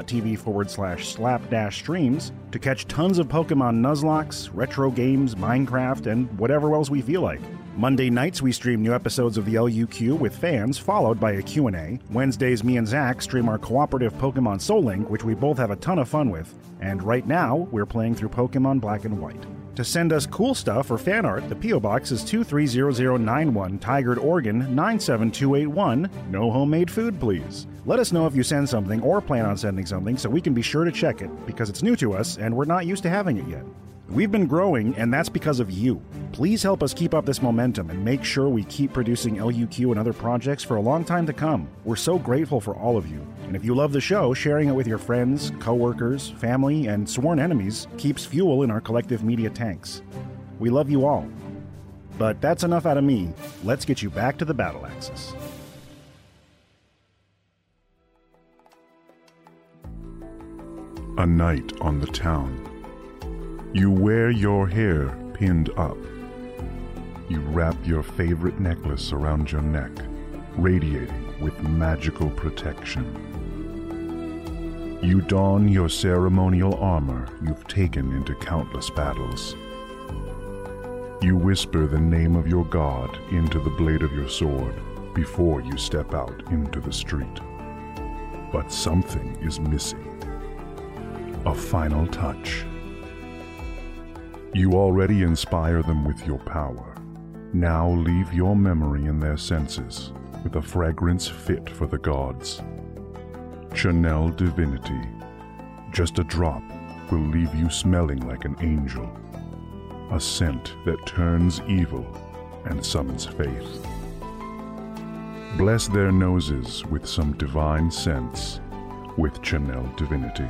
twitch.tv/slap-streams to catch tons of Pokemon Nuzlocke, retro games, Minecraft, and whatever else we feel like. Monday nights we stream new episodes of the LUQ with fans, followed by a Q&A. Wednesdays me and Zach stream our cooperative Pokemon Soul Link, which we both have a ton of fun with. And right now, we're playing through Pokemon Black and White. To send us cool stuff or fan art, the P.O. Box is 230091, Tigard, Oregon 97281. No homemade food, please. Let us know if you send something or plan on sending something so we can be sure to check it, because it's new to us and we're not used to having it yet. We've been growing, and that's because of you. Please help us keep up this momentum and make sure we keep producing LUQ and other projects for a long time to come. We're so grateful for all of you. And if you love the show, sharing it with your friends, coworkers, family, and sworn enemies keeps fuel in our collective media tanks. We love you all. But that's enough out of me. Let's get you back to the Battle Axis. A night on the town. You wear your hair pinned up. You wrap your favorite necklace around your neck, radiating with magical protection. You don your ceremonial armor you've taken into countless battles. You whisper the name of your god into the blade of your sword before you step out into the street. But something is missing. A final touch. You already inspire them with your power. Now leave your memory in their senses with a fragrance fit for the gods. Chanel Divinity. Just a drop will leave you smelling like an angel. A scent that turns evil and summons faith. Bless their noses with some divine scents with Chanel Divinity.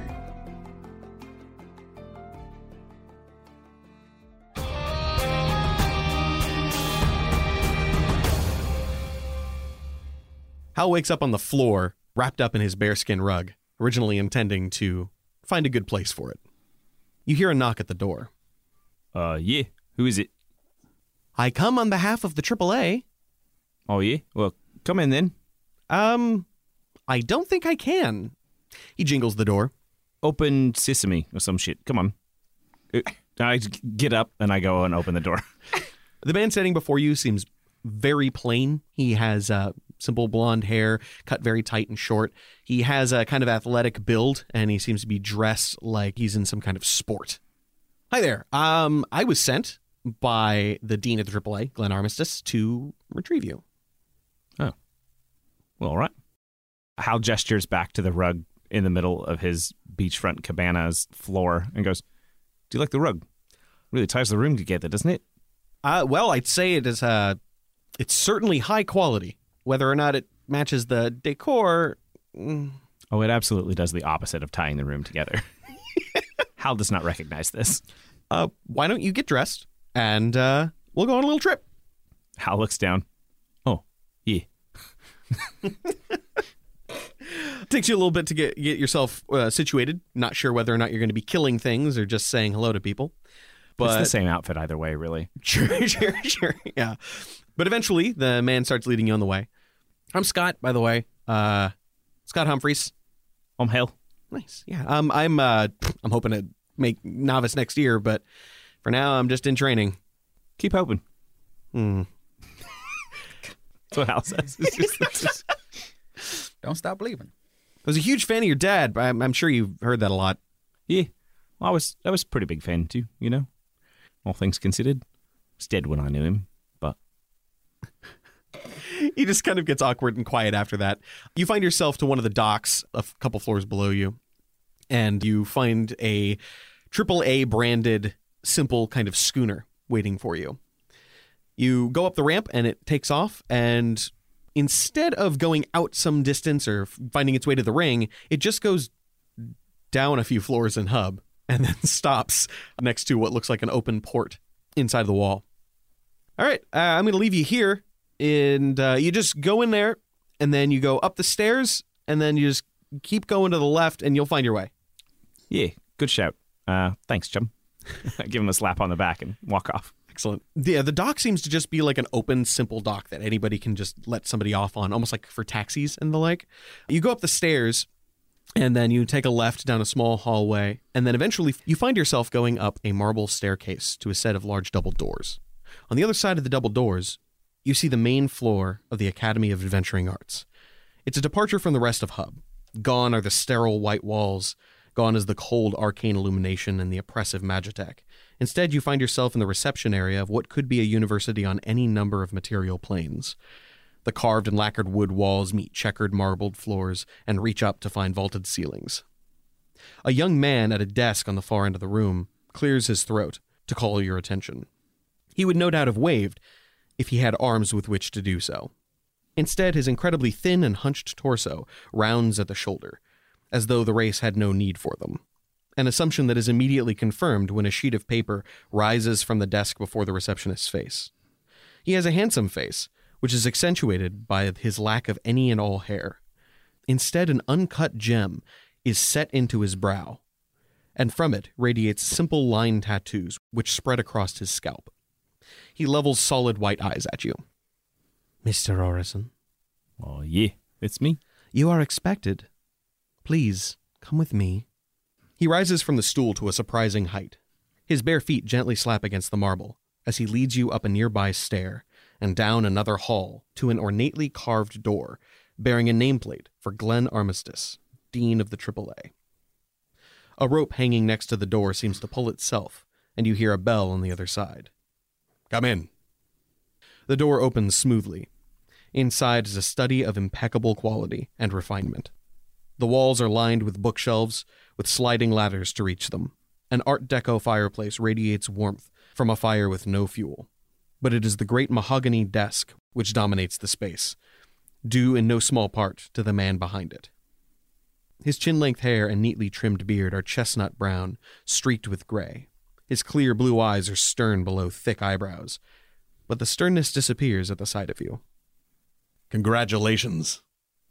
Hal wakes up on the floor, wrapped up in his bearskin rug, originally intending to find a good place for it. You hear a knock at the door. Yeah. Who is it? I come on behalf of the AAA. Oh, yeah? Well, come in then. I don't think I can. He jingles the door. Open sesame or some shit. Come on. I get up and I go and open the door. The man standing before you seems very plain. He has simple blonde hair, cut very tight and short. He has a kind of athletic build, and he seems to be dressed like he's in some kind of sport. Hi there. I was sent by the dean of the AAA, Glenn Armistice, to retrieve you. Oh. Well, all right. Hal gestures back to the rug in the middle of his beachfront cabana's floor and goes, "Do you like the rug? Really ties the room together, doesn't it?" Well, I'd say it is it's certainly high quality. Whether or not it matches the decor... Oh, it absolutely does the opposite of tying the room together. Hal does not recognize this. Why don't you get dressed, and we'll go on a little trip. Hal looks down. Oh, yeah. Takes you a little bit to get yourself situated. Not sure whether or not you're going to be killing things or just saying hello to people. But it's the same outfit either way, really. Sure. Yeah. But eventually, the man starts leading you on the way. I'm Scott, by the way. Scott Humphreys. I'm Hal. Nice. Yeah. I'm hoping to make novice next year, but for now, I'm just in training. Keep hoping. That's what Hal says. Don't stop believing. I was a huge fan of your dad, but I'm sure you've heard that a lot. Yeah. I was a pretty big fan too, you know? All things considered. He's dead when I knew him, but... He just kind of gets awkward and quiet after that. You find yourself to one of the docks a couple floors below you, and you find a AAA branded, simple kind of schooner waiting for you. You go up the ramp, and it takes off, and instead of going out some distance or finding its way to the ring, it just goes down a few floors in hub, and then stops next to what looks like an open port inside the wall. All right, I'm going to leave you here, and you just go in there, and then you go up the stairs, and then you just keep going to the left, and you'll find your way. Yeah, good shout. Thanks, chum. I give him a slap on the back and walk off. Excellent. Yeah, the dock seems to just be like an open, simple dock that anybody can just let somebody off on, almost like for taxis and the like. You go up the stairs, and then you take a left down a small hallway, and then eventually you find yourself going up a marble staircase to a set of large double doors. On the other side of the double doors, you see the main floor of the Academy of Adventuring Arts. It's a departure from the rest of Hub. Gone are the sterile white walls. Gone is the cold arcane illumination and the oppressive magitech. Instead, you find yourself in the reception area of what could be a university on any number of material planes. The carved and lacquered wood walls meet checkered marbled floors and reach up to find vaulted ceilings. A young man at a desk on the far end of the room clears his throat to call your attention. He would no doubt have waved if he had arms with which to do so. Instead, his incredibly thin and hunched torso rounds at the shoulder, as though the race had no need for them. An assumption that is immediately confirmed when a sheet of paper rises from the desk before the receptionist's face. He has a handsome face, which is accentuated by his lack of any and all hair. Instead, an uncut gem is set into his brow. and from it radiates simple line tattoos which spread across his scalp. He levels solid white eyes at you. Mr. Orison. Oh, yeah, it's me. You are expected. Please, come with me. He rises from the stool to a surprising height. His bare feet gently slap against the marble as he leads you up a nearby stair and down another hall to an ornately carved door bearing a nameplate for Glenn Armistice, Dean of the AAA. A rope hanging next to the door seems to pull itself, and you hear a bell on the other side. Come in. The door opens smoothly. Inside is a study of impeccable quality and refinement. The walls are lined with bookshelves with sliding ladders to reach them. An Art Deco fireplace radiates warmth from a fire with no fuel. But it is the great mahogany desk which dominates the space, due in no small part to the man behind it. His chin-length hair and neatly trimmed beard are chestnut brown, streaked with gray. His clear blue eyes are stern below thick eyebrows, but the sternness disappears at the sight of you. Congratulations.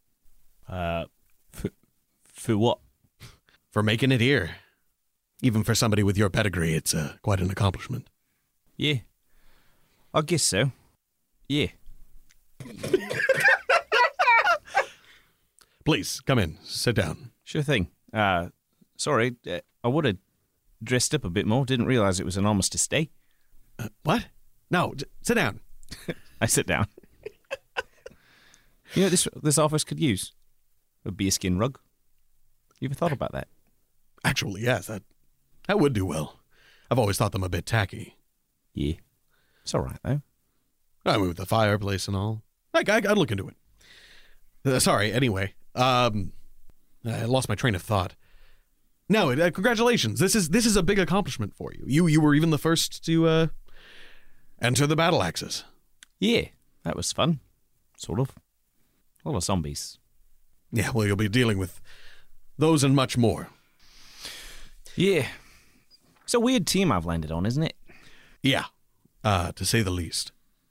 For what? For making it here. Even for somebody with your pedigree, it's quite an accomplishment. Yeah. I guess so. Yeah. Please, come in. Sit down. Sure thing. Sorry, I would have dressed up a bit more. Didn't realize it was an armistice day. What? No, sit down. I sit down. You know what this office could use? A bearskin rug. You ever thought about that? Actually, yes. That would do well. I've always thought them a bit tacky. Yeah. It's all right, though. I mean, with the fireplace and all. I'd look into it. Sorry, anyway. I lost my train of thought. No, congratulations. This is a big accomplishment for you. You were even the first to enter the battle axis. Yeah, that was fun. Sort of. A lot of zombies. Yeah, well, you'll be dealing with those and much more. Yeah. It's a weird team I've landed on, isn't it? Yeah, to say the least.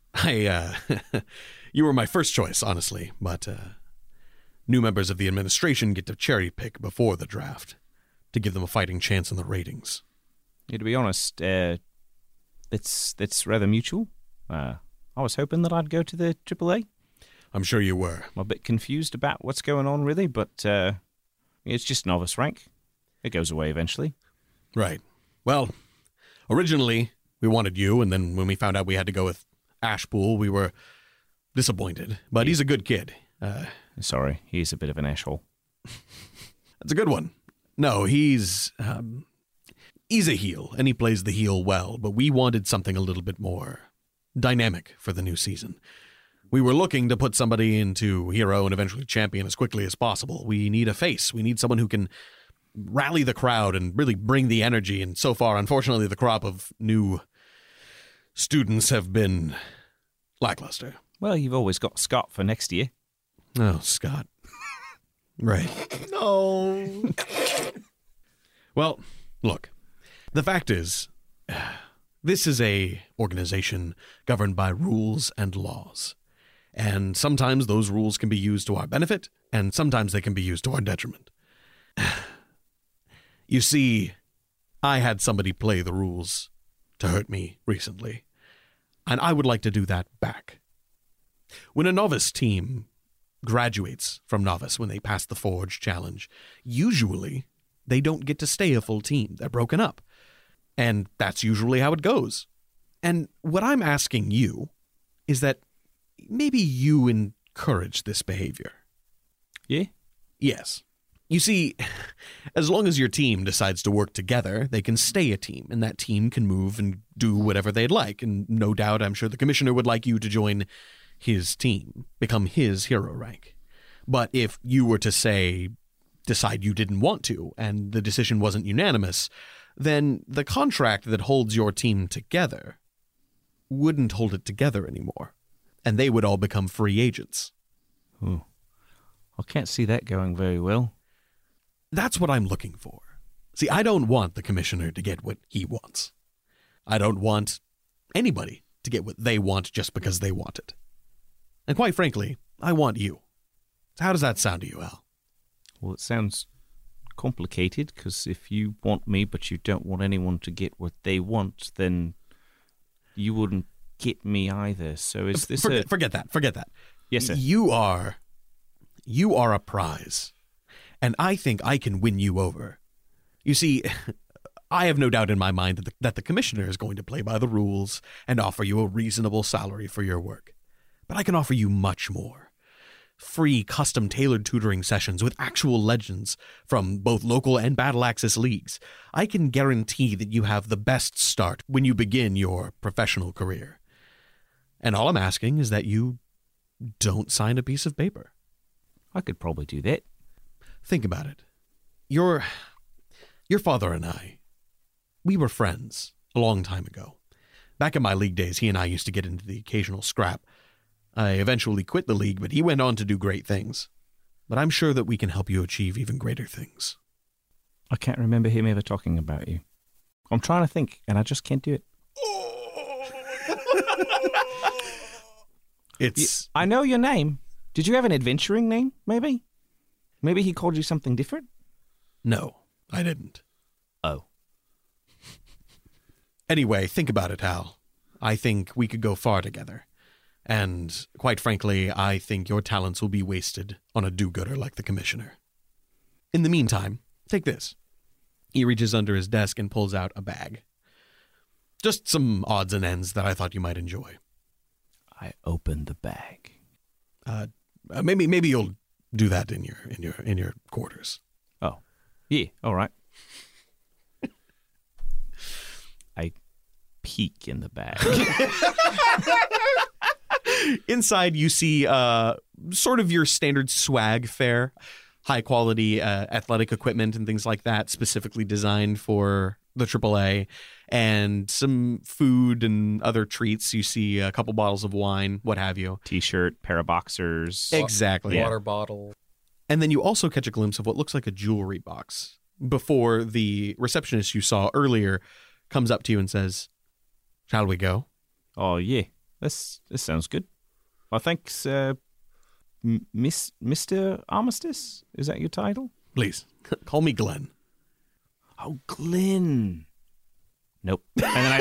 You were my first choice, honestly, but new members of the administration get to cherry pick before the draft to give them a fighting chance in the ratings. Yeah, to be honest, it's rather mutual. I was hoping that I'd go to the AAA. I'm sure you were. I'm a bit confused about what's going on, really, but it's just novice rank. It goes away eventually. Right. Well, originally we wanted you, and then when we found out we had to go with Ashpool, we were disappointed. But he's a good kid. Sorry, he's a bit of an asshole. That's a good one. No, he's a heel, and he plays the heel well, but we wanted something a little bit more dynamic for the new season. We were looking to put somebody into hero and eventually champion as quickly as possible. We need a face. We need someone who can rally the crowd and really bring the energy. And so far, unfortunately, the crop of new students have been lackluster. Well, you've always got Scott for next year. Oh, Scott. Right. No. Well, look, the fact is, this is a organization governed by rules and laws. And sometimes those rules can be used to our benefit, and sometimes they can be used to our detriment. You see, I had somebody play the rules to hurt me recently, and I would like to do that back. When a novice team graduates from novice when they pass the Forge Challenge, usually they don't get to stay a full team. They're broken up. And that's usually how it goes. And what I'm asking you is that maybe you encourage this behavior. Yeah? Yes. You see, as long as your team decides to work together, they can stay a team, and that team can move and do whatever they'd like. And no doubt, I'm sure the commissioner would like you to join his team, become his hero rank. But if you were to decide you didn't want to, and the decision wasn't unanimous, then the contract that holds your team together wouldn't hold it together anymore, and they would all become free agents. Oh, I can't see that going very well. That's what I'm looking for. See, I don't want the commissioner to get what he wants. I don't want anybody to get what they want just because they want it. And quite frankly, I want you. So how does that sound to you, Al? Well, it sounds quite complicated, because if you want me but you don't want anyone to get what they want, then you wouldn't get me either. So is this Forget that. Yes, sir. You are a prize, and I think I can win you over. You see, I have no doubt in my mind that the commissioner is going to play by the rules and offer you a reasonable salary for your work. But I can offer you much more. Free, custom-tailored tutoring sessions with actual legends from both local and Battle Axis leagues. I can guarantee that you have the best start when you begin your professional career. And all I'm asking is that you don't sign a piece of paper. I could probably do that. Think about it. Your father and I, we were friends a long time ago. Back in my league days, he and I used to get into the occasional scrap. I eventually quit the league, but he went on to do great things. But I'm sure that we can help you achieve even greater things. I can't remember him ever talking about you. I'm trying to think, and I just can't do it. I know your name. Did you have an adventuring name, maybe? Maybe he called you something different? No, I didn't. Oh. Anyway, think about it, Hal. I think we could go far together. And, quite frankly, I think your talents will be wasted on a do-gooder like the commissioner. In the meantime, take this. He reaches under his desk and pulls out a bag. Just some odds and ends that I thought you might enjoy. I open the bag. Maybe you'll do that in your quarters. Oh, yeah, all right. I peek in the bag. Inside, you see sort of your standard swag fare, high-quality athletic equipment and things like that, specifically designed for the AAA, and some food and other treats. You see a couple bottles of wine, what have you. T-shirt, pair of boxers. Exactly. Water bottle. And then you also catch a glimpse of what looks like a jewelry box before the receptionist you saw earlier comes up to you and says, "Shall we go?" Oh, yeah. This sounds good. Well, thanks, Mr. Armistice? Is that your title? Please, call me Glenn. Oh, Glenn. Nope. And then I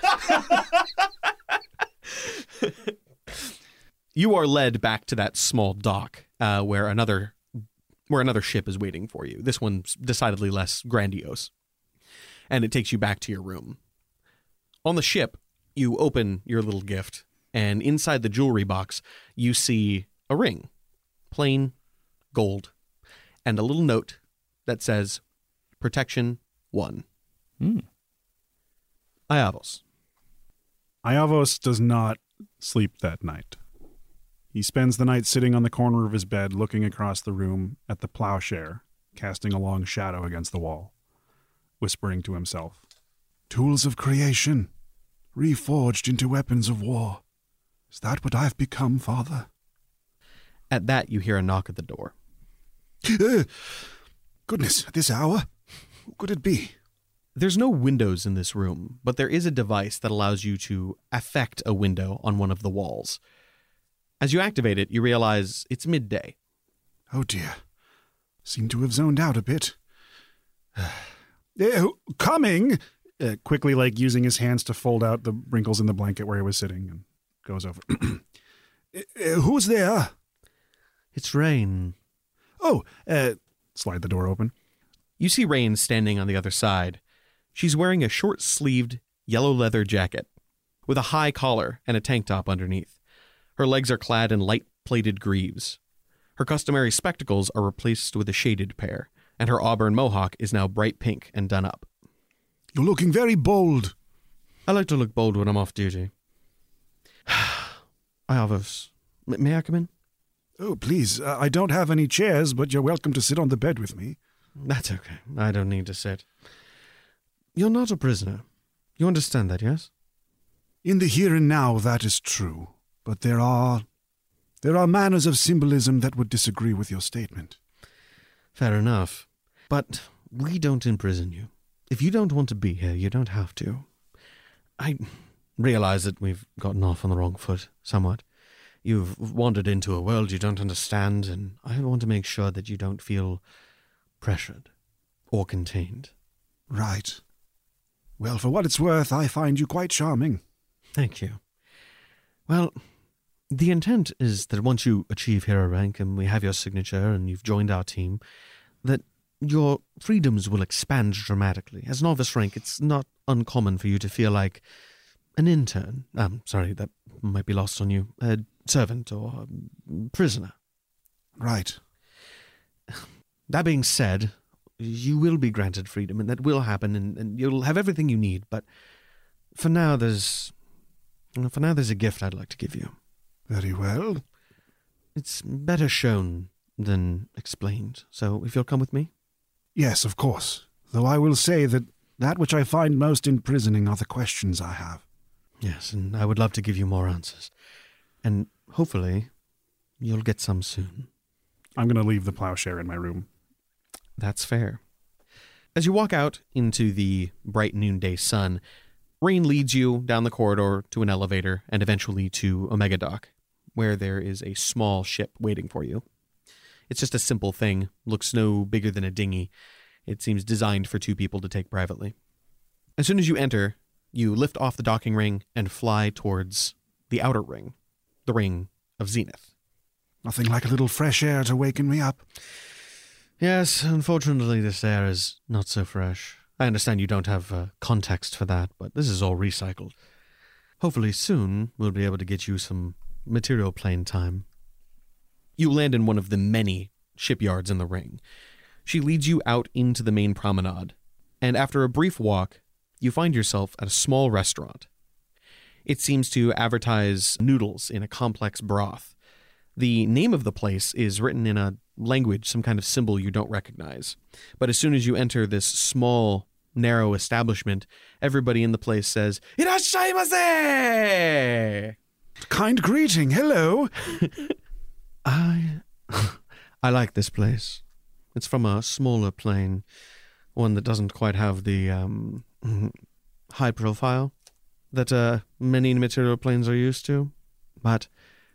leave. You are led back to that small dock where another ship is waiting for you. This one's decidedly less grandiose. And it takes you back to your room. On the ship, you open your little gift, and inside the jewelry box, you see a ring, plain gold, and a little note that says, Protection 1. Iavos. Iavos does not sleep that night. He spends the night sitting on the corner of his bed, looking across the room at the plowshare, casting a long shadow against the wall, whispering to himself, "Tools of creation, reforged into weapons of war. Is that what I've become, Father?" At that, you hear a knock at the door. Goodness, at this hour? Who could it be? There's no windows in this room, but there is a device that allows you to affect a window on one of the walls. As you activate it, you realize it's midday. Oh dear. Seem to have zoned out a bit. Coming! Quickly, using his hands to fold out the wrinkles in the blanket where he was sitting, and goes over. Who's there? It's Rain. Oh, slide the door open. You see Rain standing on the other side. She's wearing a short-sleeved yellow leather jacket with a high collar and a tank top underneath. Her legs are clad in light-plated greaves. Her customary spectacles are replaced with a shaded pair, and her auburn mohawk is now bright pink and done up. You're looking very bold. I like to look bold when I'm off duty. Iavos, may I come in? Oh, please. I don't have any chairs, but you're welcome to sit on the bed with me. That's okay. I don't need to sit. You're not a prisoner. You understand that, yes? In the here and now, that is true. But there are manners of symbolism that would disagree with your statement. Fair enough. But we don't imprison you. If you don't want to be here, you don't have to. I realize that we've gotten off on the wrong foot somewhat. You've wandered into a world you don't understand, and I want to make sure that you don't feel pressured. or contained. Right. Well, for what it's worth, I find you quite charming. Thank you. Well, the intent is that once you achieve hero rank and we have your signature and you've joined our team, that your freedoms will expand dramatically. As novice rank, it's not uncommon for you to feel like an intern. Sorry, that might be lost on you. A servant or a prisoner. Right. That being said, you will be granted freedom, and that will happen, and you'll have everything you need. But for now, there's a gift I'd like to give you. Very well. It's better shown than explained. So if you'll come with me? Yes, of course. Though I will say that which I find most imprisoning are the questions I have. Yes, and I would love to give you more answers. And hopefully, you'll get some soon. I'm going to leave the plowshare in my room. That's fair. As you walk out into the bright noonday sun, Rain leads you down the corridor to an elevator and eventually to Omega Dock, where there is a small ship waiting for you. It's just a simple thing, looks no bigger than a dinghy. It seems designed for 2 people to take privately. As soon as you enter, you lift off the docking ring and fly towards the outer ring, the Ring of Zenith. Nothing like a little fresh air to waken me up. Yes, unfortunately this air is not so fresh. I understand you don't have context for that, but this is all recycled. Hopefully soon we'll be able to get you some material plane time. You land in one of the many shipyards in the ring. She leads you out into the main promenade, and after a brief walk, you find yourself at a small restaurant. It seems to advertise noodles in a complex broth. The name of the place is written in a language, some kind of symbol you don't recognize. But as soon as you enter this small, narrow establishment, everybody in the place says, "Irashaimase!" Kind greeting, hello. I like this place. It's from a smaller plane, one that doesn't quite have the high profile that many material planes are used to. But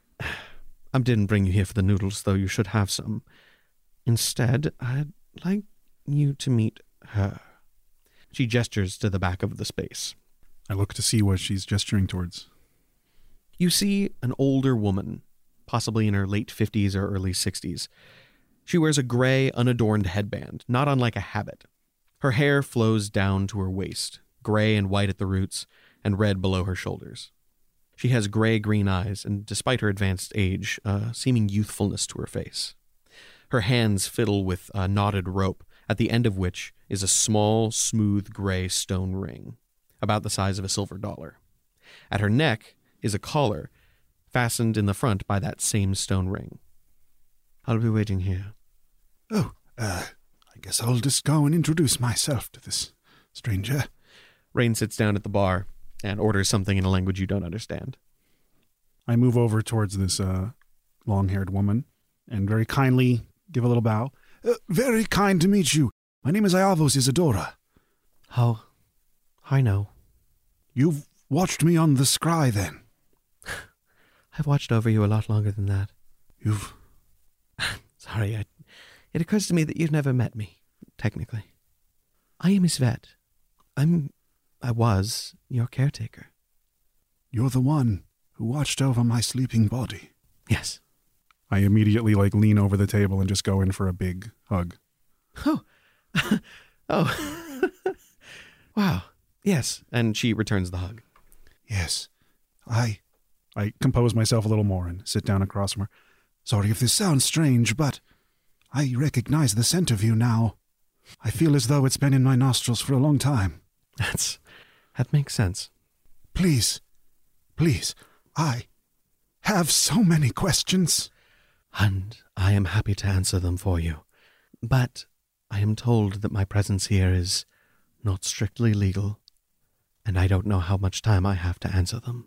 I didn't bring you here for the noodles, though you should have some. Instead, I'd like you to meet her. She gestures to the back of the space. I look to see what she's gesturing towards. You see an older woman, possibly in her late 50s or early 60s. She wears a gray, unadorned headband, not unlike a habit. Her hair flows down to her waist, gray and white at the roots, and red below her shoulders. She has gray-green eyes, and despite her advanced age, a seeming youthfulness to her face. Her hands fiddle with a knotted rope, at the end of which is a small, smooth gray stone ring, about the size of a silver dollar. At her neck is a collar, fastened in the front by that same stone ring. I'll be waiting here. Oh, I guess I'll just go and introduce myself to this stranger. Rain sits down at the bar and orders something in a language you don't understand. I move over towards this long-haired woman and very kindly give a little bow. Very kind to meet you. My name is Iavos Isadora. Oh, I know. You've watched me on the scry, then? I've watched over you a lot longer than that. You've... Sorry, it occurs to me that you've never met me, technically. I am Isvet. I was your caretaker. You're the one who watched over my sleeping body. Yes. I immediately lean over the table and just go in for a big hug. Oh. Oh. Wow. Yes. And she returns the hug. Yes. I compose myself a little more and sit down across from her. Sorry if this sounds strange, but I recognize the scent of you now. I feel as though it's been in my nostrils for a long time. That makes sense. Please, I have so many questions. And I am happy to answer them for you. But I am told that my presence here is not strictly legal, and I don't know how much time I have to answer them.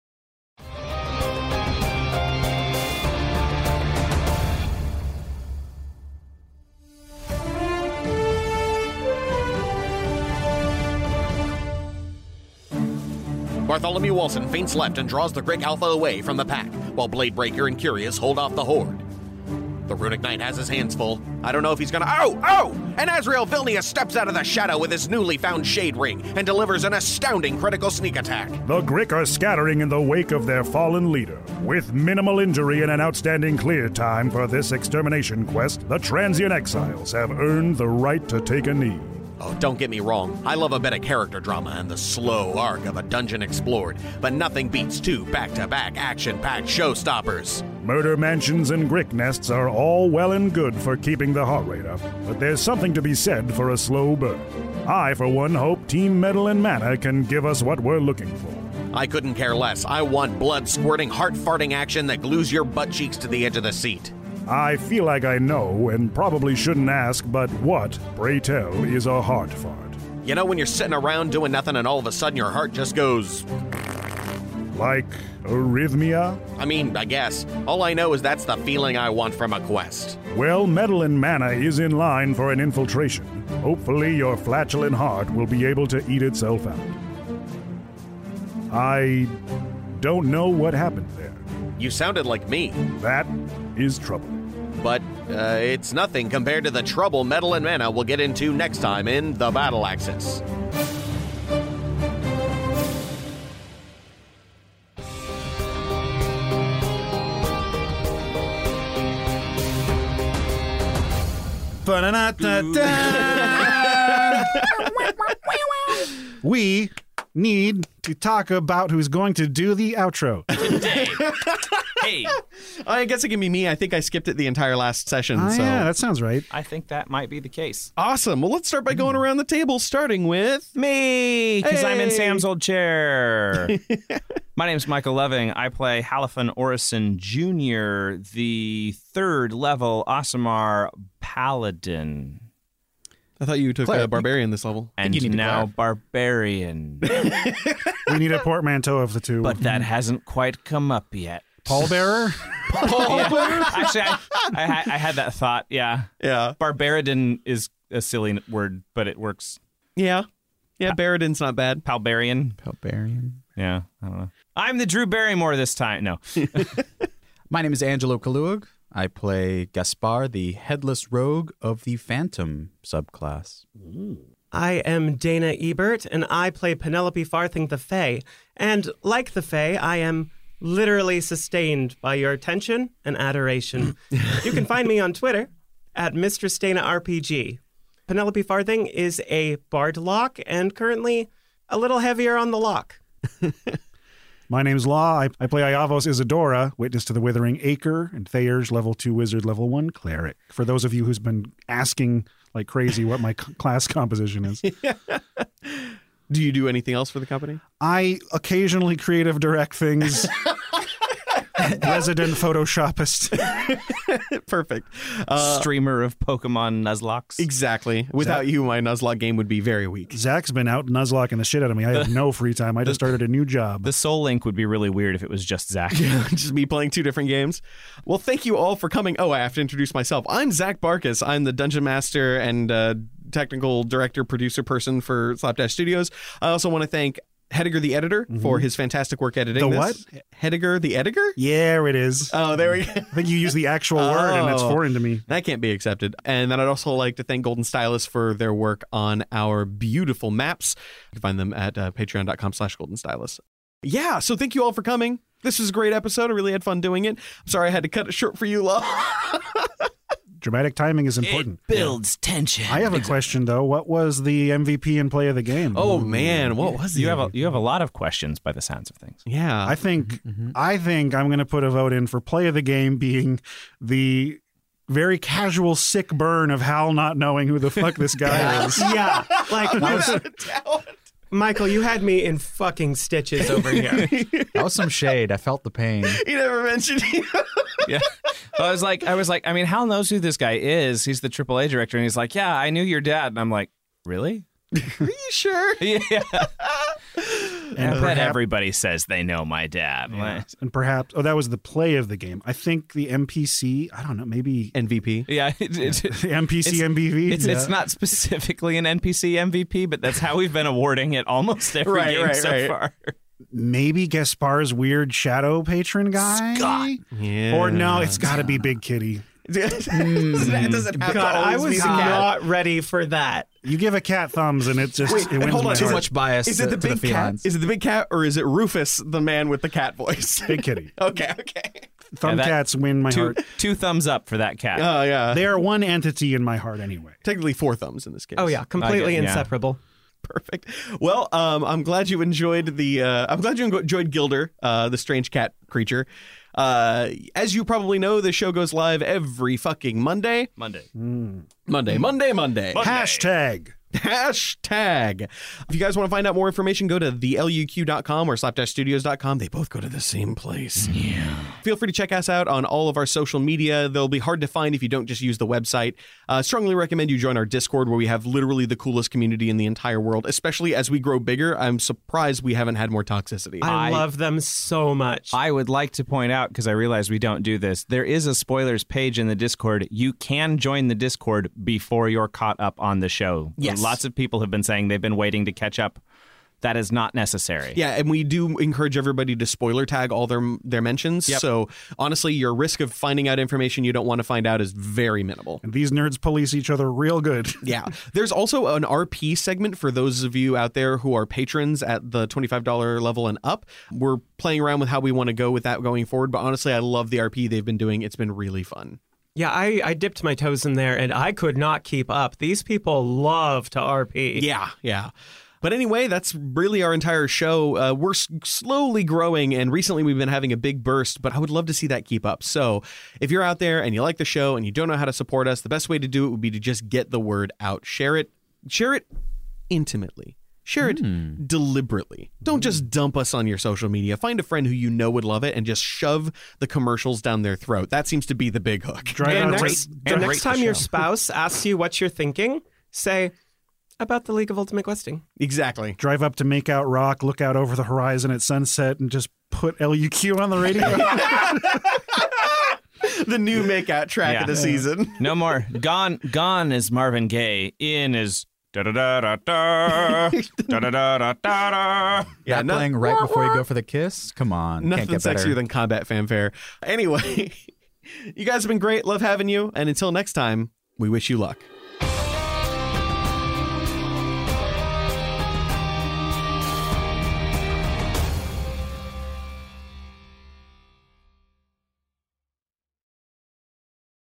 Bartholomew Wilson feints left and draws the Greg Alpha away from the pack, while Bladebreaker and Curious hold off the horde. The Runic Knight has his hands full. I don't know if he's gonna... Oh! And Azrael Vilnius steps out of the shadow with his newly found Shade Ring and delivers an astounding critical sneak attack. The Grick are scattering in the wake of their fallen leader. With minimal injury and an outstanding clear time for this extermination quest, the Transient Exiles have earned the right to take a knee. Oh, don't get me wrong. I love a bit of character drama and the slow arc of a dungeon explored, but nothing beats 2 back-to-back action-packed showstoppers. Murder mansions and Grick nests are all well and good for keeping the heart rate up, but there's something to be said for a slow burn. I, for one, hope Team Metal and Mana can give us what we're looking for. I couldn't care less. I want blood-squirting, heart-farting action that glues your butt cheeks to the edge of the seat. I feel like I know and probably shouldn't ask, but what, pray tell, is a heart fart? You know when you're sitting around doing nothing and all of a sudden your heart just goes... Like arrhythmia? I mean, I guess. All I know is that's the feeling I want from a quest. Well, Metal and Mana is in line for an infiltration. Hopefully your flatulent heart will be able to eat itself out. I don't know what happened there. You sounded like me. That is trouble. But it's nothing compared to the trouble Metal and Mana will get into next time in The Battle Axis. We need to talk about who's going to do the outro. Today. Hey. I guess it can be me. I think I skipped it the entire last session. Oh, so. yeah, that sounds right. I think that might be the case. Awesome. Well, let's start by going around the table, starting with... Me, because I'm in Hey. Sam's old chair. My name's Michael Loving. I play Halifan Orison Jr., the 3rd level Aasimar Paladin. I thought you took a barbarian this level. And now barbarian. We need a portmanteau of the two. But that hasn't quite come up yet. Pallbearer? Yeah. Actually, I had that thought, yeah. Yeah. Barbaridon is a silly word, but it works. Yeah. Yeah, Baradin's not bad. Palbarian. Yeah, I don't know. I'm the Drew Barrymore this time. No. My name is Angelo Kaluag. I play Gaspar, the headless rogue of the Phantom subclass. I am Dana Ebert, and I play Penelope Farthing the Fae. And like the Fae, I am literally sustained by your attention and adoration. You can find me on Twitter at Mistress Dana RPG. Penelope Farthing is a bard lock and currently a little heavier on the lock. My name's Law. I play Iavos Isadora, Witness to the Withering Acre, and Thayer's Level 2 Wizard, Level 1 Cleric. For those of you who's been asking like crazy what my class composition is. Do you do anything else for the company? I occasionally creative direct things. Resident Photoshopist. Perfect. Streamer of Pokemon Nuzlocks. Exactly. Without you, my Nuzlocke game would be very weak. Zach's been out Nuzlocking the shit out of me. I have no free time. I just started a new job. The Soul Link would be really weird if it was just Zach. Just me playing 2 different games. Well, thank you all for coming. Oh, I have to introduce myself. I'm Zach Barkus. I'm the Dungeon Master and technical director, producer person for Slapdash Studios. I also want to thank Hediger the editor for his fantastic work editing The this. what? Hediger the editor? Yeah, it is. Oh, there we go. I think you use the actual word and it's foreign to me. That can't be accepted. And then I'd also like to thank Golden Stylus for their work on our beautiful maps. You can find them at patreon.com/Golden Stylus. Yeah, so thank you all for coming. This was a great episode. I really had fun doing it. I'm sorry I had to cut it short for you, Law. Dramatic timing is important. It builds tension. I have a question though. What was the MVP and play of the game? Oh man, what was it? You have a lot of questions by the sounds of things. Yeah. I think I'm going to put a vote in for play of the game being the very casual sick burn of Hal not knowing who the fuck this guy is. Yeah, like Michael, you had me in fucking stitches over here. That was some shade. I felt the pain. He never mentioned you. Yeah. I was like, I mean, Hal knows who this guy is. He's the AAA director. And he's like, yeah, I knew your dad. And I'm like, really? Are you sure? Yeah. And I bet everybody says they know my dad. Yeah. And perhaps, that was the play of the game. I think the NPC, I don't know, maybe MVP. Yeah. The NPC MVP. It's not specifically an NPC MVP, but that's how we've been awarding it almost every game so far. Maybe Gaspar's weird shadow patron guy? Scott. Yeah. Or no, it's got to be Big Kitty. It doesn't have God, to I always was be the cat. not ready for that. You give a cat thumbs and it just it wins hold my on. Too heart. much bias. Is it the to big cat? felines. Is it the big cat, or is it Rufus, the man with the cat voice? Big kitty. Okay. Thumb cats win my heart. Two thumbs up for that cat. Oh yeah. They are one entity in my heart anyway. Technically 4 thumbs in this case. Oh yeah, completely inseparable. Perfect. Well, I'm glad you enjoyed enjoyed Gilder, the strange cat creature. As you probably know, the show goes live every fucking Monday. Monday. Hashtag. If you guys want to find out more information, go to theluq.com or slapdashstudios.com. They both go to the same place. Yeah. Feel free to check us out on all of our social media. They'll be hard to find if you don't just use the website. Strongly recommend you join our Discord, where we have literally the coolest community in the entire world, especially as we grow bigger. I'm surprised we haven't had more toxicity. I love them so much. I would like to point out, because I realize we don't do this, there is a spoilers page in the Discord. You can join the Discord before you're caught up on the show. Yes. Lots of people have been saying they've been waiting to catch up. That is not necessary. Yeah, and we do encourage everybody to spoiler tag all their mentions. Yep. So honestly, your risk of finding out information you don't want to find out is very minimal. And these nerds police each other real good. Yeah. There's also an RP segment for those of you out there who are patrons at the $25 level and up. We're playing around with how we want to go with that going forward. But honestly, I love the RP they've been doing. It's been really fun. Yeah, I dipped my toes in there, and I could not keep up. These people love to RP. Yeah. But anyway, that's really our entire show. We're slowly growing, and recently we've been having a big burst, but I would love to see that keep up. So if you're out there and you like the show and you don't know how to support us, the best way to do it would be to just get the word out. Share it intimately. Share it deliberately. Don't just dump us on your social media. Find a friend who you know would love it and just shove the commercials down their throat. That seems to be the big hook. Next time your spouse asks you what you're thinking, say, about the League of Ultimate Questing. Exactly. Drive up to Makeout Rock, look out over the horizon at sunset, and just put LUQ on the radio. The new Makeout track of the season. No more. Gone is Marvin Gaye. In is da-da-da-da-da. Da-da-da-da-da-da. Yeah, playing right before you go for the kiss? Come on. Nothing Can't get better. sexier than combat fanfare. Anyway, you guys have been great. Love having you. And until next time, we wish you luck.